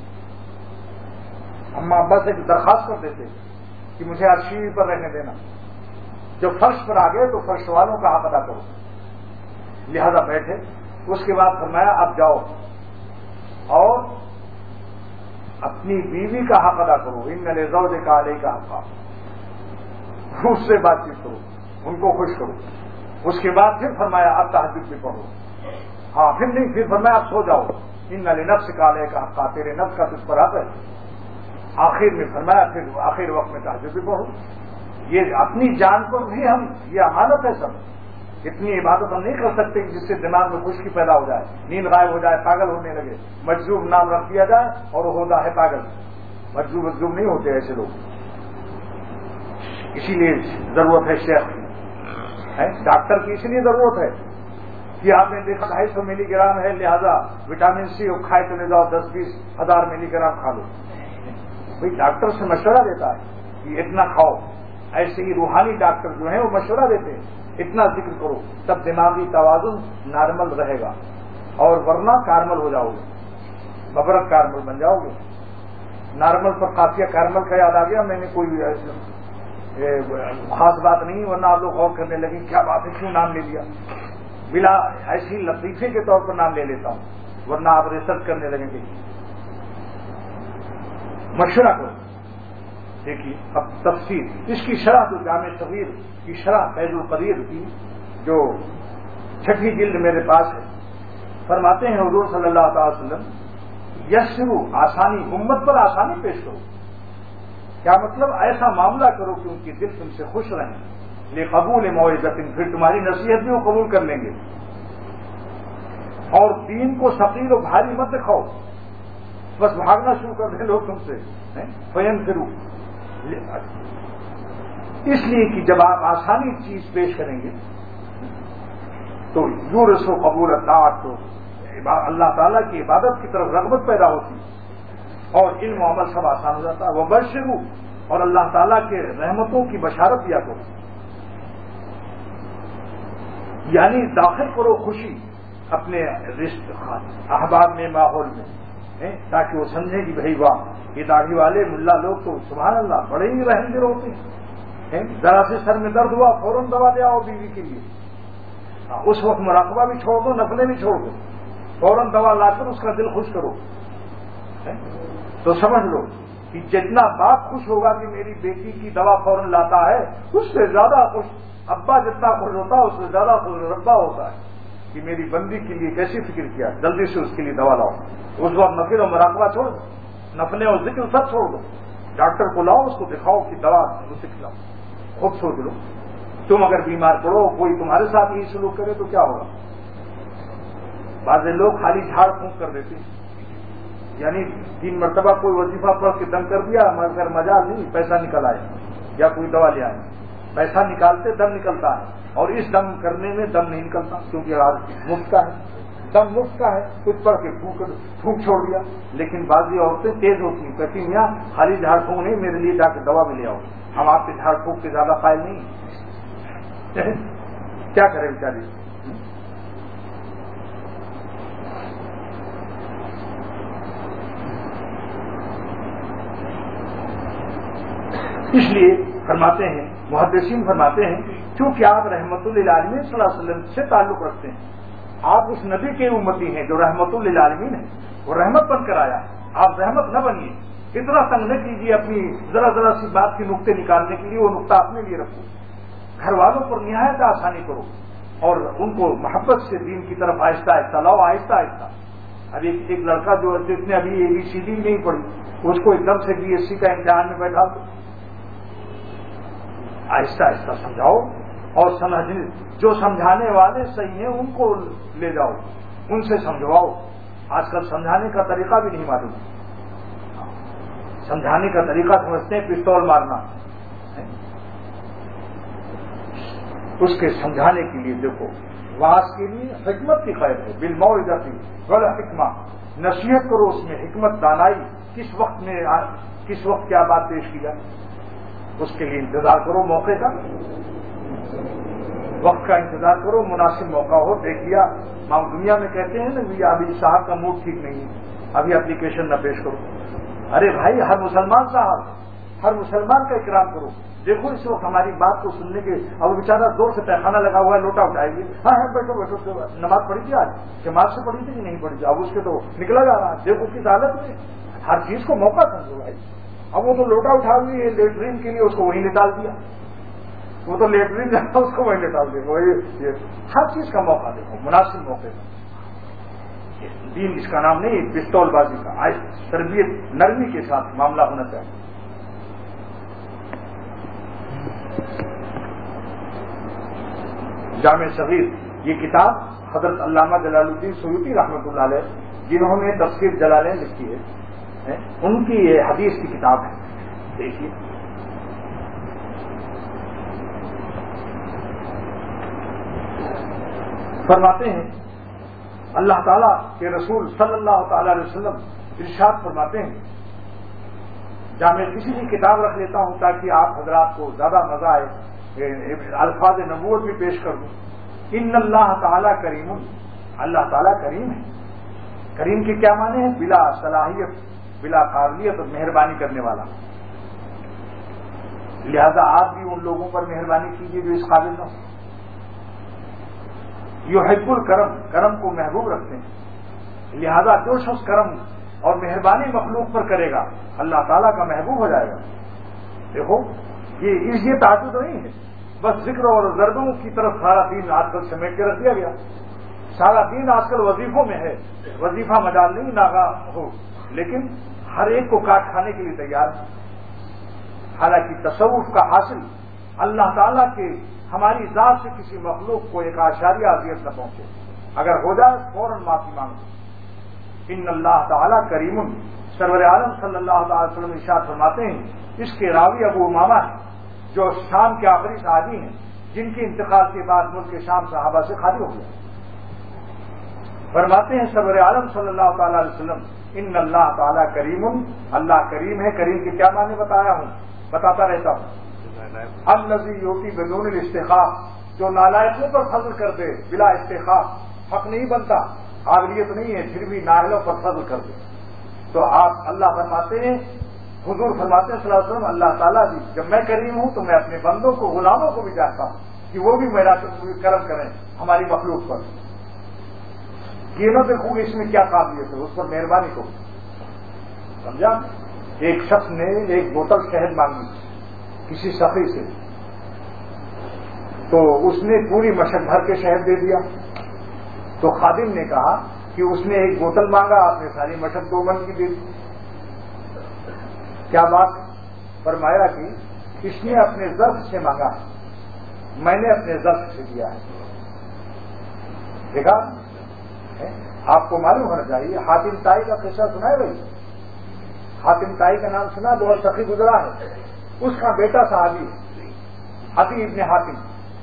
اما ابا سے درخواست کر دیتے کہ مجھے عرشی پر رہنے دینا. جب فرش پر آ گئے تو فرش والوں کا حق ادا کرو، لہذا بیٹھے. اس کے بعد فرمایا اب جاؤ اور اپنی بیوی کا حق ادا کرو. ان لزوج کا علیہ کا حق، اس سے بات چیت کرو، ان کو خوش کرو. اس کے بعد پھر فرمایا اب تہجد بھی پڑھو. ہاں پھر نہیں، پھر فرمایا اب سو جاؤ. ان لنفس کا علیہ کا حق، تیرے نفس کا تجھ پر حق ہے. آخر میں فرمایا پھر آخر وقت میں تہجد بھی پڑھو. یہ اپنی جان پر بھی ہم، یہ امانت ہے سب. اتنی عبادت ہم نہیں کر سکتے جس سے دماغ میں خشکی پیدا ہو جائے، نیند غائب ہو جائے، پاگل ہونے لگے. مجذوب نام رکھ دیا جائے اور وہ ہوتا ہے پاگل. مجذوب مجذوب نہیں ہوتے ایسے لوگ. اسی لیے ضرورت ہے شیخ کی، ڈاکٹر کی اس لیے ضرورت ہے کہ آپ نے دیکھا ڈھائی سو ملی گرام ہے، لہذا وٹامن سی اور کھائے چلے جاؤ دس بیس ہزار ملی گرام کھا لو. بھائی ڈاکٹر سے مشورہ دیتا ہے کہ اتنا کھاؤ. ایسے ہی روحانی ڈاکٹر جو ہیں وہ مشورہ دیتے ہیں اتنا ذکر کرو، تب دماغی توازن نارمل رہے گا، اور ورنہ کارمل ہو جاؤ گے، ببرک کارمل بن جاؤ گے. نارمل پر قافیہ کارمل کا یاد آ گیا. میں نے کوئی خاص بات نہیں، ورنہ آپ لوگ غور کرنے لگے کیا بات ہے، کیوں نام لے لیا، بلا ایسی لطیفے کے طور پر نام لے لیتا ہوں، ورنہ آپ ریسرچ کرنے لگیں گے، مشورہ کرو۔ دیکھیے اب تفسیر اس کی شرح جو جامع صغیر کی شرح فیض القدیر کی جو چھٹی جلد میرے پاس ہے، فرماتے ہیں حضور صلی اللہ تعالی وسلم یسرو آسانی، امت پر آسانی پیش کرو۔ کیا مطلب؟ ایسا معاملہ کرو کہ ان کی دل تم سے خوش رہیں، لے قبول موعظۃ، پھر تمہاری نصیحت بھی وہ قبول کر لیں گے، اور دین کو ثقیل و بھاری مت دکھاؤ، بس بھاگنا شروع کر دیں لوگ تم سے، فین کرو، اس لیے کہ جب آپ آسانی چیز پیش کریں گے تو یورث و قبول اطاعت، تو اللہ تعالیٰ کی عبادت کی طرف رغبت پیدا ہوتی اور علم و عمل سب آسان ہو جاتا ہے۔ وہ بشرو، اور اللہ تعالیٰ کے رحمتوں کی بشارت دیا کرو، یعنی داخل کرو خوشی اپنے رشتے احباب میں، ماحول میں، تاکہ وہ سمجھیں کہ بھائی واہ، یہ داڑھی والے ملا لوگ تو سبحان اللہ بڑے ہی رحم دل ہوتے ہیں، ذرا سے سر میں درد ہوا فوراً دوا لے آؤ بیوی کے لیے، اس وقت مراقبہ بھی چھوڑ دو، نفلیں بھی چھوڑ دو، فوراً دوا لا کر اس کا دل خوش کرو۔ تو سمجھ لو کہ جتنا باپ خوش ہوگا کہ میری بیٹی کی دوا فوراً لاتا ہے، اس سے زیادہ خوش ابا جتنا خوش ہوتا ہے، اس سے زیادہ خوش ربا ہوتا ہے کہ میری بندی کے لیے کیسی فکر کیا، جلدی سے اس کے لیے دوا لاؤ۔ اس وقت نفل و مراقبہ چھوڑ دو، نفلیں اور ذکر سب چھوڑ دو، ڈاکٹر کو لاؤ، اس کو دکھاؤ کہ دوا اسے کھلاؤ، خود سوچ لو تم اگر بیمار پڑو، کوئی تمہارے ساتھ یہ سلوک کرے تو کیا ہوگا؟ بعض لوگ خالی جھاڑ پھونک کر دیتے ہیں، یعنی تین مرتبہ کوئی وظیفہ پڑھ کے دم کر دیا، مگر مزہ نہیں، پیسہ نکل آئے یا کوئی دوا لے آئے، پیسہ نکالتے دم نکلتا ہے، اور اس دم کرنے میں دم نہیں نکلتا کیونکہ آج مفت کا ہے، دم مفت کا ہے، کچھ پڑھ کے پھونک پھونک چھوڑ دیا۔ لیکن بعضی عورتیں تیز ہوتی ہیں، کہتی میاں خالی جھاڑ پھونک نہیں، میرے لیے جا کے دوا بھی لے آؤ، ہم آپ کے جھاڑ پھونک کے زیادہ قائل نہیں، کیا کریں بیچاری۔ اس لیے فرماتے ہیں محدثین فرماتے ہیں کیونکہ آپ رحمت للعالمین صلی اللہ علیہ وسلم سے تعلق رکھتے ہیں، آپ اس نبی کے امتی ہیں جو رحمت للعالمین ہے، وہ رحمت بن کر آیا ہے، آپ رحمت نہ بنیے، اتنا تنگ نہ کیجیے اپنی ذرا ذرا سی بات کے نقطے نکالنے کے لیے، وہ نقطہ اپنے لیے رکھو، گھر والوں پر نہایت آسانی کرو اور ان کو محبت سے دین کی طرف آہستہ آہستہ لاؤ، آہستہ آہستہ۔ اب ایک ایک لڑکا جو جس نے ابھی اے بی سی ڈی نہیں پڑھی، اس کو ایک دم سے بی ایس سی کا امتحان میں بیٹھا دو، آہستہ آہستہ سمجھاؤ، اور سمجھنے جو سمجھانے والے صحیح ہیں ان کو لے جاؤ، ان سے سمجھواؤ۔ آج کل سمجھانے کا طریقہ بھی نہیں معلوم، سمجھانے کا طریقہ سمجھتے ہیں پستول مارنا، اس کے سمجھانے کے لیے دیکھو، واس کے لیے حکمت کی خیر ہے، بالموعظۃ والحکمہ، نصیحت کرو، اس میں حکمت دانائی، کس وقت میں کس وقت کیا بات پیش کی جائے، اس کے لیے انتظار کرو، موقع کا وقت کا انتظار کرو، مناسب موقع ہو، دیکھ لیا، ہم دنیا میں کہتے ہیں نا ابھی صاحب کا موڈ ٹھیک نہیں ہے، ابھی اپلیکیشن نہ پیش کرو۔ ارے بھائی، ہر مسلمان صاحب، ہر مسلمان کا اکرام کرو، دیکھو اس وقت ہماری بات کو سننے کے، اب بیچارہ زور سے پیخانہ لگا ہوا ہے، لوٹا اٹھائے گی، ہاں ہاں بیٹھو بیٹھو، نماز پڑھی تھی آج، جماعت سے پڑھی تھی کہ نہیں پڑھی تھی، اب اس کے تو نکلا جا رہا ہے، دیکھو کس حالت میں، ہر چیز کو موقع سمجھو بھائی۔ اب وہ تو لوٹا اٹھا ہوئی ہے لیٹرین کے لیے، اس کو وہیں نکال دیا، وہ تو لیٹرین جاتا اس کو وہیں نکال دیا، وہی ہر چیز کا موقع دیکھو، مناسب موقع کا۔ دین اس کا نام نہیں، پستول بازی کا، آج تربیت نرمی کے ساتھ معاملہ ہونا چاہیے۔ جامع صغیر یہ کتاب حضرت علامہ جلال الدین سیوطی رحمۃ اللہ علیہ، جنہوں نے تفسیر جلالین لکھی ہے، ان کی یہ حدیث کی کتاب ہے، دیکھیے فرماتے ہیں اللہ تعالیٰ کے رسول صلی اللہ تعالی علیہ وسلم ارشاد فرماتے ہیں، جہاں میں کسی بھی کتاب رکھ لیتا ہوں تاکہ آپ حضرات کو زیادہ مزہ آئے، الفاظ نبوت بھی پیش کر دوں۔ ان اللہ تعالیٰ کریم، اللہ تعالیٰ کریم ہے، کریم کے کیا معنی ہیں؟ بلا صلاحیت، بلا قابلیت اور مہربانی کرنے والا، لہذا آپ بھی ان لوگوں پر مہربانی کیجیے جو اس قابل نہ ہو. یحب الکرم، کرم کو محبوب رکھتے ہیں، لہذا جو شخص کرم اور مہربانی مخلوق پر کرے گا اللہ تعالیٰ کا محبوب ہو جائے گا. دیکھو یہ یہ تعجب نہیں ہے، بس ذکر اور ضربوں کی طرف سارا دین آج کل سمیٹ کے رکھ دیا گیا. سارا دین آج کل وظیفوں میں ہے، وظیفہ مجال نہیں ناغا ہو، لیکن ہر ایک کو کاٹ کھانے کے لیے تیار ہے. حالانکہ تصوف کا حاصل اللہ تعالیٰ کے ہماری ذات سے کسی مخلوق کو ایک اشاریہ اذیت نہ پہنچے، اگر ہو جائے فوراً معافی مانگو. ان اللہ تعالیٰ کریم، سرور عالم صلی اللہ تعالی وسلم ارشاد فرماتے ہیں، اس کے راوی ابو امامہ ہیں جو شام کے آخری صحابی ہیں جن کے انتقال کے بعد ملک شام صحابہ سے خالی ہو گیا. فرماتے ہیں سرور عالم صلی اللہ تعالی علیہ وسلم، ان اللہ تعالیٰ کریم، اللہ کریم ہے. کریم کے کیا معنی بتایا ہوں، بتاتا رہتا ہوں. الذی یؤتی بدون الاستحقاق، جو نالائقوں پر فضل کر دے بلا استحقاق، حق نہیں بنتا، قابلیت نہیں ہے، پھر بھی نااہلوں پر فضل کر دے. تو آپ اللہ فرماتے ہیں، حضور فرماتے ہیں صلی اللہ علیہ وسلم، اللہ تعالیٰ بھی جب میں کریم ہوں تو میں اپنے بندوں کو، غلاموں کو بھی چاہتا ہوں کہ وہ بھی میرا کرم کریں ہماری مخلوق پر. یہ نہ دیکھوں گے اس میں کیا قابلیت ہے، اس پر مہربانی کو سمجھا. ایک شخص نے ایک بوتل شہد مانگی کسی سخی سے، تو اس نے پوری مشک بھر کے شہد دے دیا. تو خادم نے کہا کہ اس نے ایک بوتل مانگا، آپ نے ساری مشک دو من کی دے دی. کیا بات؟ فرمایا کہ اس نے اپنے ظرف سے مانگا، میں نے اپنے ظرف سے دیا ہے. دیکھا آپ کو معلوم ہونا چاہیے. حاتم طائی کا قصہ سنا ہے بھائی؟ حاتم طائی کا نام سنا، بہت سخی گزرا ہے. اس کا بیٹا صحابی عدی ابن حاتم.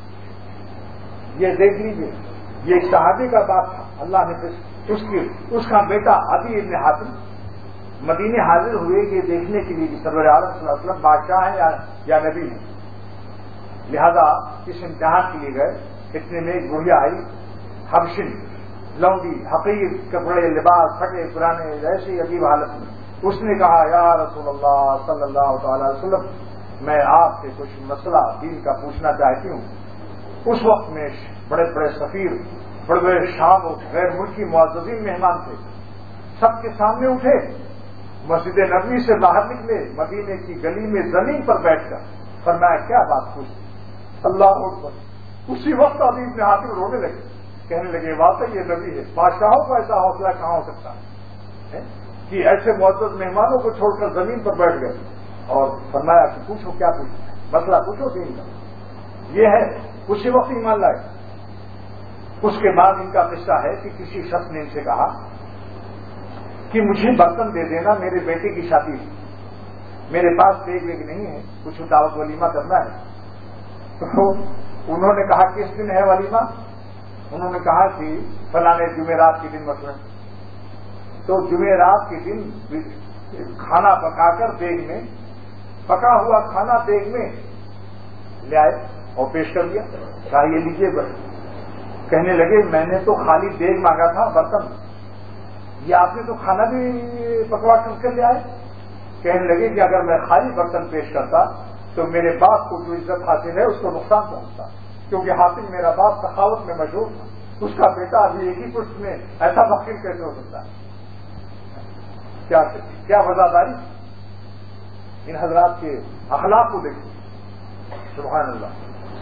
یہ دیکھ لیجیے، یہ ایک صحابی کا باپ تھا. اللہ نے اس کی اس کا بیٹا عدی ابن حاتم مدینے حاضر ہوئے یہ دیکھنے کے لیے کہ سرور عالم صلی اللہ علیہ وسلم بادشاہ ہیں یا, یا نبی ہیں. لہذا اس امتحان کے لیے گئے. اتنے میں ایک بڑھیا آئی، حبشن، لونڈی، حقیر، کپڑے، لباس پھٹے پرانے، ایسی عجیب حالت میں. اس نے کہا یا رسول اللہ صلی اللہ تعالی علیہ وسلم، میں آپ سے کچھ مسئلہ دین کا پوچھنا چاہتی ہوں. اس وقت میں بڑے بڑے سفیر، بڑے بڑے شام و غیر ملکی معززین مہمان تھے، سب کے سامنے اٹھے، مسجد نبوی سے باہر نکلے، مدینے کی گلی میں زمین پر بیٹھ کر فرمایا کیا بات پوچھ. اللہ اکبر. اسی وقت عدی ابن حاتم رونے لگے، کہنے لگے واقعی یہ نبی ہے. بادشاہوں کو ایسا حوصلہ کہاں ہو سکتا ہے کہ ایسے معزز مہمانوں کو چھوڑ کر زمین پر بیٹھ گئے اور فرمایا کہ پوچھو کیا پوچھو، مسئلہ پوچھو دین کا. یہ ہے اسی وقت ایمان لائے. اس کے بعد ان کا قصہ ہے کہ کسی شخص نے ان سے کہا کہ مجھے برتن دے دینا، میرے بیٹے کی شادی ہے، میرے پاس بیگ ویگ نہیں ہے، کچھ دعوت ولیمہ کرنا ہے. تو انہوں نے کہا کس دن ہے ولیمہ؟ انہوں نے کہا کہ فلاں جمعرات کے دن مثلا. تو جمعرات کے دن کھانا پکا کر بیگ میں، پکا ہوا کھانا بیگ میں لے آئے اور پیش کر دیا. کہا یہ لیجیے بس. کہنے لگے میں نے تو خالی بیگ مانگا تھا، برتن، یہ آپ نے تو کھانا بھی پکوا کر لے آئے. کہنے لگے کہ اگر میں خالی برتن پیش کرتا تو میرے باپ کو جو عزت حاصل ہے اس کو نقصان پہنچتا، کیونکہ حاتم میرا باپ سخاوت میں مشہور تھا. اس کا بیٹا ابھی ایک ہی پشت میں ایسا فقیر کیسے ہو سکتا ہے؟ کیا کیا وزاداری. ان حضرات کے اخلاق کو دیکھیں، سبحان اللہ.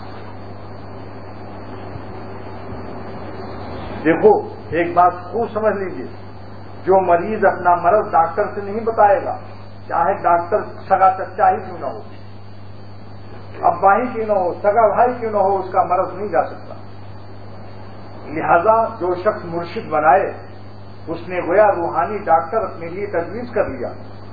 دیکھو ایک بات خوب سمجھ لیجیے، جو مریض اپنا مرض ڈاکٹر سے نہیں بتائے گا، چاہے ڈاکٹر سگا چچا ہی کیوں نہ ہو، ابا ہی کیوں نہ ہو، سگا بھائی کیوں نہ ہو، اس کا مرض نہیں جا سکتا. لہذا جو شخص مرشد بنائے اس نے گویا روحانی ڈاکٹر اپنے لیے تجویز کر لیا.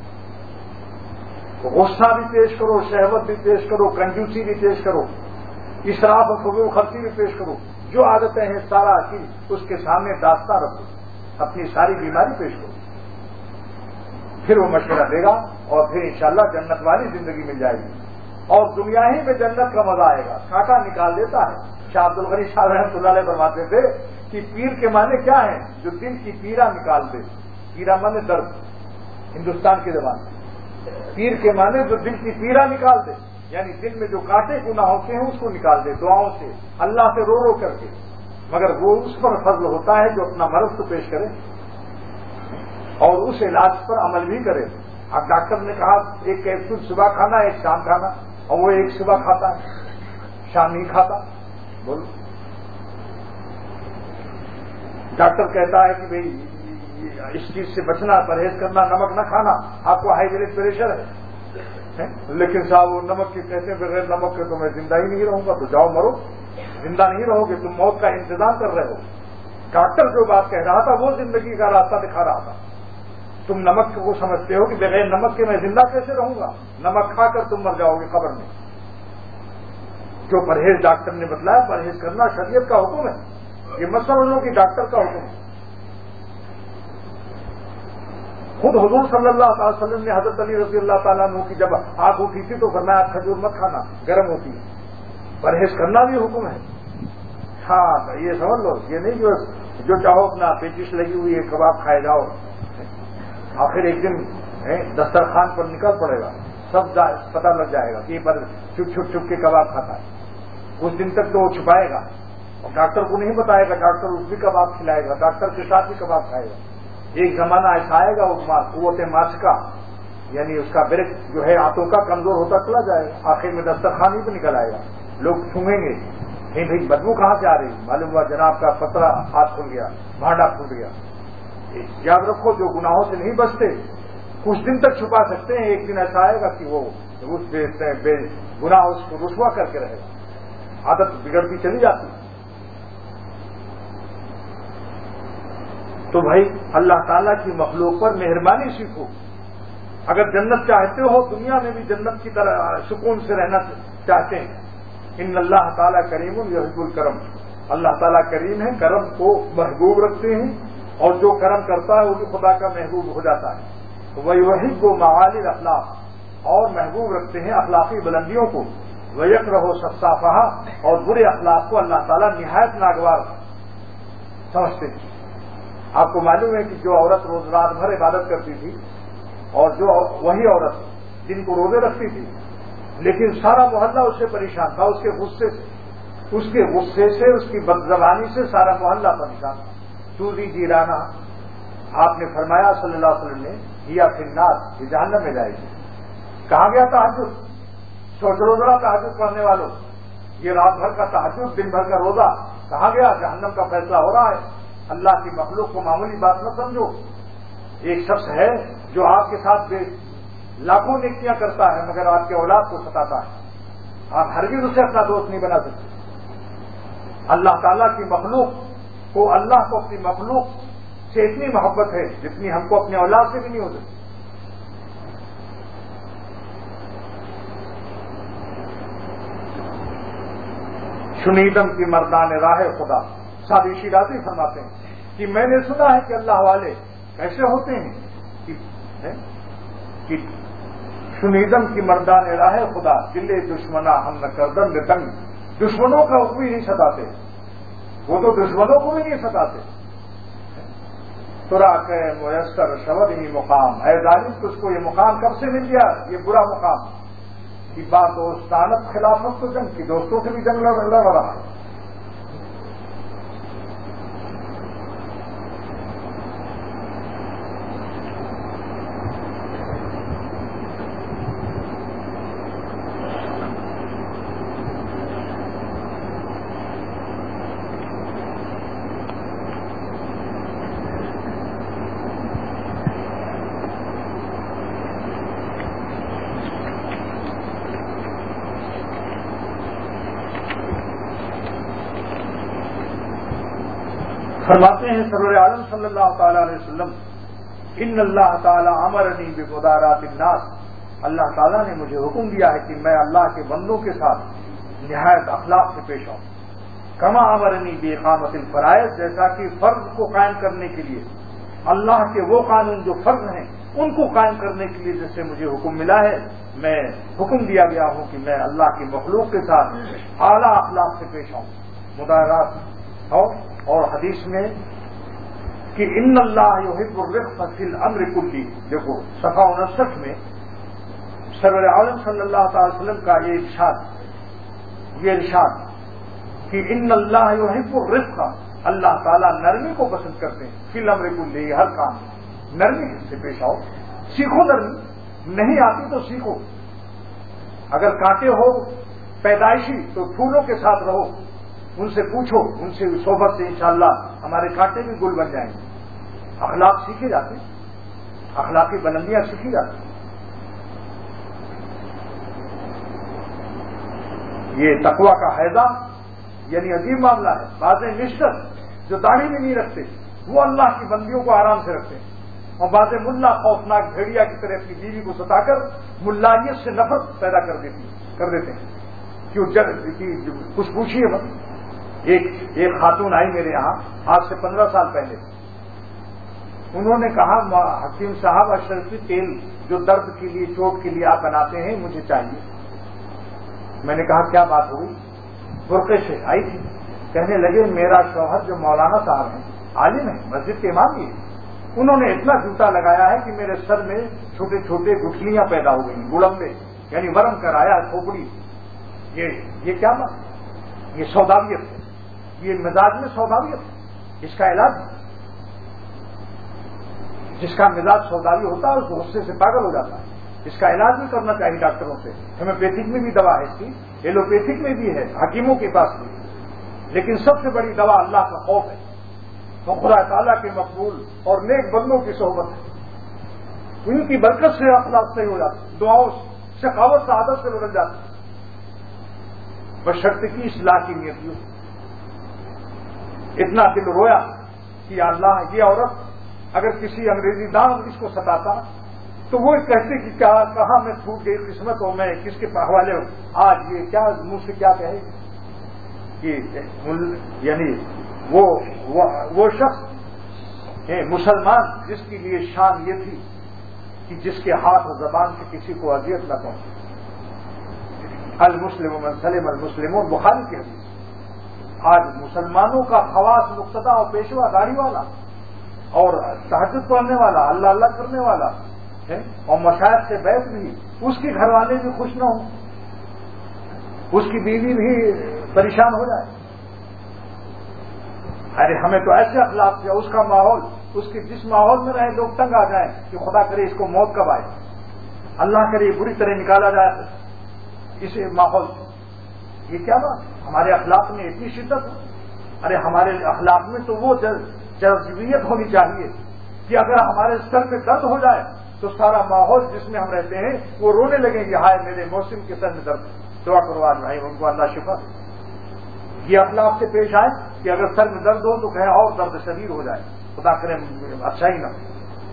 غصہ بھی پیش کرو، شہوت بھی پیش کرو، کنجوسی بھی پیش کرو، اسراف و فضول خرچی بھی پیش کرو، جو عادتیں ہیں سارا چیز اس کے سامنے داستہ رکھو، اپنی ساری بیماری پیش کرو، پھر وہ مشورہ دے گا اور پھر انشاءاللہ جنت والی زندگی مل جائے گی اور دنیا ہی میں جنت کا مزہ آئے گا. کانٹا نکال دیتا ہے. شاہ عبد الغنی صاحب رحمۃ اللہ علیہ فرماتے تھے کہ پیر کے معنی کیا ہیں؟ جو دل کی پیرا نکال دے. پیرا معنی درد، ہندوستان کی زبان میں پیر کے معنی جو دل کی پیرا نکال دے. یعنی دل میں جو کانٹے گناہوں کے ہیں اس کو نکال دے دعاؤں سے، اللہ سے رو رو کر کے، مگر وہ اس پر فضل ہوتا ہے جو اپنا مرض تو پیش کرے اور اس علاج پر عمل بھی کرے۔ اب ڈاکٹر نے کہا ایک کیپسول صبح کھانا ایک شام کھانا، اور وہ ایک صبح کھاتا ہے شام نہیں کھاتا، بولو۔ ڈاکٹر کہتا ہے کہ بھئی اس چیز سے بچنا، پرہیز کرنا، نمک نہ کھانا، آپ کو ہائی بلڈ پریشر ہے، لیکن صاحب وہ نمک کے کہتے ہیں بغیر نمک کے تو میں زندہ ہی نہیں رہوں گا، تو جاؤ مرو، زندہ نہیں رہو گے، تم موت کا انتظام کر رہے ہو۔ ڈاکٹر جو بات کہہ رہا تھا وہ زندگی کا راستہ دکھا رہا تھا۔ تم نمک کو سمجھتے ہو کہ بغیر نمک کے میں زندہ کیسے رہوں گا، نمک کھا کر تم مر جاؤ گے قبر میں۔ جو پرہیز ڈاکٹر نے بتلایا، پرہیز کرنا شریعت کا حکم ہے، یہ مت سمجھو کہ ڈاکٹر کا حکم ہے۔ خود حضور صلی اللہ تعالی وسلم نے حضرت علی رضی اللہ تعالیٰ عنہ کی جب آگ اٹھی تھی تو فرمایا آپ کھجور مت کھانا، گرم ہوتی ہے، پرہیز کرنا بھی حکم ہے۔ ہاں یہ سمجھ لو، یہ نہیں جو جو چاہو اپنا پیچش لگی ہوئی ہے کباب کھائے جاؤ، آخر ایک دن دسترخوان پر نکل پڑے گا، سب پتہ لگ جائے گا کہ یہ پر چھپ چھپ چھپ کے کباب کھاتا ہے۔ اس دن تک تو وہ چھپائے گا اور ڈاکٹر کو نہیں بتائے گا، ڈاکٹر اس بھی کباب کھلائے گا، ڈاکٹر کے ساتھ بھی کباب کھائے گا۔ ایک زمانہ ایسا آئے گا اس قوت ماس کا، یعنی اس کا برک جو ہے ہاتھوں کا کمزور ہوتا چلا جائے گا، آخر میں دسترخوان ہی پہ نکل آئے گا، لوگ سونگیں گے نہیں بھائی بدبو کہاں سے آ رہی، معلوم ہوا جناب کا پترا ہاتھ کھل گیا، بھانڈا کھل گیا۔ یاد رکھو جو گناہوں سے نہیں بچتے کچھ دن تک چھپا سکتے ہیں، ایک دن ایسا آئے گا کہ وہ اس بے گناہ اس کو رسوا کر کے رہے گا، عادت بگڑتی چلی جاتی۔ تو بھائی اللہ تعالیٰ کی مخلوق پر مہربانی سیکھو۔ اگر جنت چاہتے ہو، دنیا میں بھی جنت کی طرح سکون سے رہنا چاہتے ہیں، ان اللہ تعالیٰ کریم یحب الکرم، اللہ تعالیٰ کریم ہے، کرم کو محبوب رکھتے ہیں، اور جو کرم کرتا ہے وہ بھی خدا کا محبوب ہو جاتا ہے۔ وہ یحب معالی الاخلاق، اور محبوب رکھتے ہیں اخلاقی بلندیوں کو، ویکرہ صفصافہ، اور برے اخلاق کو اللہ تعالیٰ نہایت ناگوار سمجھتے ہیں۔ آپ کو معلوم ہے کہ جو عورت روز رات بھر عبادت کرتی تھی، اور جو وہی عورت جن کو روزے رکھتی تھی، لیکن سارا محلہ اس سے پریشان تھا، اس کے غصے سے اس کے غصے سے اس کی بدزبانی سے سارا محلہ پریشان تھا۔ سوزی جیرانہ، آپ نے فرمایا صلی اللہ علیہ وسلم نے، یا فی النار، یہ جہنم میں جائے گی۔ کہاں گیا تہجد؟ سوچو ذرا تہجد پڑھنے والوں، یہ رات بھر کا تہجد، دن بھر کا روزہ کہاں گیا؟ جہنم کا فیصلہ ہو رہا ہے۔ اللہ کی مخلوق کو معمولی بات نہ سمجھو۔ ایک شخص ہے جو آپ کے ساتھ لاکھوں نیکیاں کرتا ہے مگر آپ کے اولاد کو ستاتا ہے، آپ ہرگز اسے اپنا دوست نہیں بنا سکتے۔ اللہ تعالیٰ کی مخلوق کو، اللہ کو اپنی مخلوق سے اتنی محبت ہے جتنی ہم کو اپنے اولاد سے بھی نہیں ہو سکتی۔ شنیدم کی مردان راہ خدا، سادی شیرازی فرماتے ہیں کہ میں نے سنا ہے کہ اللہ والے کیسے ہوتے ہیں کہ شنیدم کی مردان راہ خدا، دلے دشمنا ہم نہ کردن تنگ، دشمنوں کا بھی نہیں ستاتے، وہ تو دشمنوں کو بھی نہیں ستاتے۔ ترا کہ میسر شبد ہی مقام، اے ظالم تجھ کو یہ مقام کب سے مل گیا، یہ برا مقام کہ با دوستانت خلافت تو جنگ کی، دوستوں سے بھی جنگ لڑ رہا ہے۔ فرماتے ہیں سرور عالم صلی اللہ تعالی علیہ وسلم، ان اللہ تعالی امرنی بمدارات الناس، اللہ تعالیٰ نے مجھے حکم دیا ہے کہ میں اللہ کے بندوں کے ساتھ نہایت اخلاق سے پیش آؤں۔ کما امرنی باقامت الفرائض، جیسا کہ فرض کو قائم کرنے کے لیے اللہ کے وہ قانون جو فرض ہیں ان کو قائم کرنے کے لیے جس سے مجھے حکم ملا ہے، میں حکم دیا گیا ہوں کہ میں اللہ کی مخلوق کے ساتھ اعلیٰ اخلاق سے پیش آؤں۔ مدارات اور اور حدیث میں کہ ان اللہ یحب الرفق فی الامر کلی، دیکھو صفحہ انسٹھ میں سرور عالم صلی اللہ تعالی وسلم کا یہ ارشاد یہ ارشاد کہ ان اللہ یحب الرفق، اللہ تعالیٰ نرمی کو پسند کرتے ہیں، فی الامر کلہ، ہر کام میں نرمی سے پیش آؤ، سیکھو نرمی، نہیں آتی تو سیکھو، اگر کانٹے ہو پیدائشی تو پھولوں کے ساتھ رہو، ان سے پوچھو، ان سے صحبت سے انشاءاللہ ہمارے کانٹے بھی گل بن جائیں گے۔ اخلاق سیکھے جاتے ہیں، اخلاقی بلندیاں سیکھی جاتی ہیں۔ یہ تقویٰ کا حیضہ یعنی عظیم معاملہ ہے۔ بعض نشست جو داڑھی بھی نہیں رکھتے وہ اللہ کی بندیوں کو آرام سے رکھتے ہیں، اور بعض ملا خوفناک بھیڑیا کی طرح اپنی بیوی کو ستا کر ملائیت سے نفرت پیدا کر دیتی کر دیتے ہیں۔ کیوں کچھ پوچھیے بس۔ ایک ایک خاتون آئی میرے یہاں آج سے پندرہ سال پہلے، انہوں نے کہا حکیم صاحب اشرفی تیل جو درد کے لیے چوٹ کے لیے آپ بناتے ہیں مجھے چاہیے۔ میں نے کہا کیا بات ہوئی؟ برقعے سے آئی تھی، کہنے لگے میرا شوہر جو مولانا صاحب ہیں، عالم ہیں، مسجد کے امام بھی ہیں، انہوں نے اتنا جوتا لگایا ہے کہ میرے سر میں چھوٹے چھوٹے گٹھلیاں پیدا ہو گئی، گڑمبے یعنی ورم کرایا کھوپڑی۔ یہ یہ کیا بات؟ یہ سوداویت ہے، یہ مزاج میں سوداویت ہے، اس کا علاج جس کا مزاج سوداوی ہوتا ہے اس غصے سے پاگل ہو جاتا ہے، اس کا علاج بھی کرنا چاہیے ڈاکٹروں سے۔ ہومیوپیتھک میں بھی دوا ہے اس کی، ایلوپیتھک میں بھی ہے، حکیموں کے پاس بھی، لیکن سب سے بڑی دوا اللہ کا خوف ہے، تو خدا تعالیٰ کے مقبول اور نیک بندوں کی صحبت ہے، ان کی برکت سے اخلاق صحیح ہو جاتے، دعاؤں شقاوت سعادت سے بدل جاتے، بشرط کی اصلاح کی نیت ہو۔ اتنا دل رویا کہ یا اللہ یہ عورت اگر کسی انگریزی دان اس کو ستاتا تو وہ کہتے کہ کیا کہاں میں چھوٹ گئی قسمت ہو، میں کس کے حوالے ہوں، آج یہ کیا منہ سے کیا کہے کہ یعنی وہ وہ, وہ شخص مسلمان جس کے لیے شان یہ تھی کہ جس کے ہاتھ اور زبان سے کسی کو اذیت نہ پہنچے۔ المسلم من سلم المسلمون، بخاری کی حدیث۔ آج مسلمانوں کا خواص مقتدا اور پیشوا داڑھی والا اور تہجد پڑھنے والا، اللہ اللہ کرنے والا ہے، اور مشائخ سے بیعت بھی، اس کے گھر والے بھی خوش نہ ہوں، اس کی بیوی بھی پریشان ہو جائے۔ ارے ہمیں تو ایسے اخلاق سے اس کا ماحول، اس کے جس ماحول میں رہے لوگ تنگ آ جائیں کہ خدا کرے اس کو موت کب آئے، اللہ کرے بری طرح نکالا جائے اس ماحول سے۔ یہ کیا بات؟ ہمارے اخلاق میں اتنی شدت ہو؟ ارے ہمارے اخلاق میں تو وہ جذبیت ہونی چاہیے کہ اگر ہمارے سر میں درد ہو جائے تو سارا ماحول جس میں ہم رہتے ہیں وہ رونے لگیں گے، ہائے میرے موسم کے سر میں درد، دعا کرو آج بھائی ان کو اللہ شفا۔ یہ اخلاق سے پیش آئے کہ اگر سر میں درد ہو تو کہیں اور درد شدید ہو جائے، خدا کرے اچھا ہی نہ ہو۔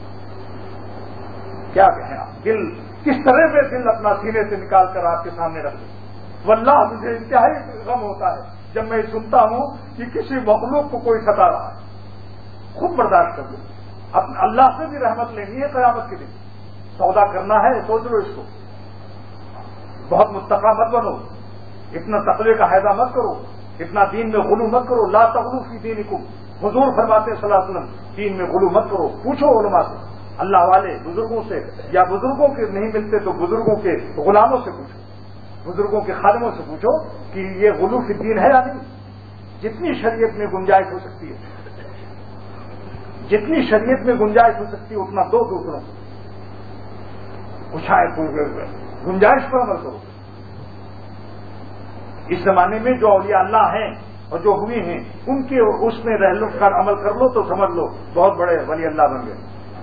کیا کہیں آپ، دل کس طرح سے دل اپنا سینے سے نکال کر آپ کے سامنے رکھ دیں۔ واللہ مجھے انتہائی غم ہوتا ہے جب میں سنتا ہوں کہ کسی مخلوق کو کوئی ستا رہا ہے، خود برداشت کر لو، اپنے اللہ سے بھی رحمت لینی ہے قیامت کے دن، سودا کرنا ہے، سوچ لو اس کو، بہت متقی مت بنو، اتنا تقوی کا حیضہ مت کرو، اتنا دین میں غلو مت کرو، لا تغلو فی دینکم، حضور فرماتے صلی اللہ علیہ وسلم دین میں غلو مت کرو۔ پوچھو علماء سے، اللہ والے بزرگوں سے، یا بزرگوں کے نہیں ملتے تو بزرگوں کے غلاموں سے پوچھو، بزرگوں کے خادموں سے پوچھو کہ یہ غلو فی الدین ہے یا نہیں۔ جتنی شریعت میں گنجائش ہو سکتی ہے، جتنی شریعت میں گنجائش ہو سکتی ہے اتنا دو دوسروں کو، گنجائش پر عمل کرو۔ اس زمانے میں جو اولیاء اللہ ہیں اور جو ہوئے ہیں ان کے اس میں رہ لو کر عمل کر لو تو سمجھ لو بہت بڑے ولی اللہ بن گئے۔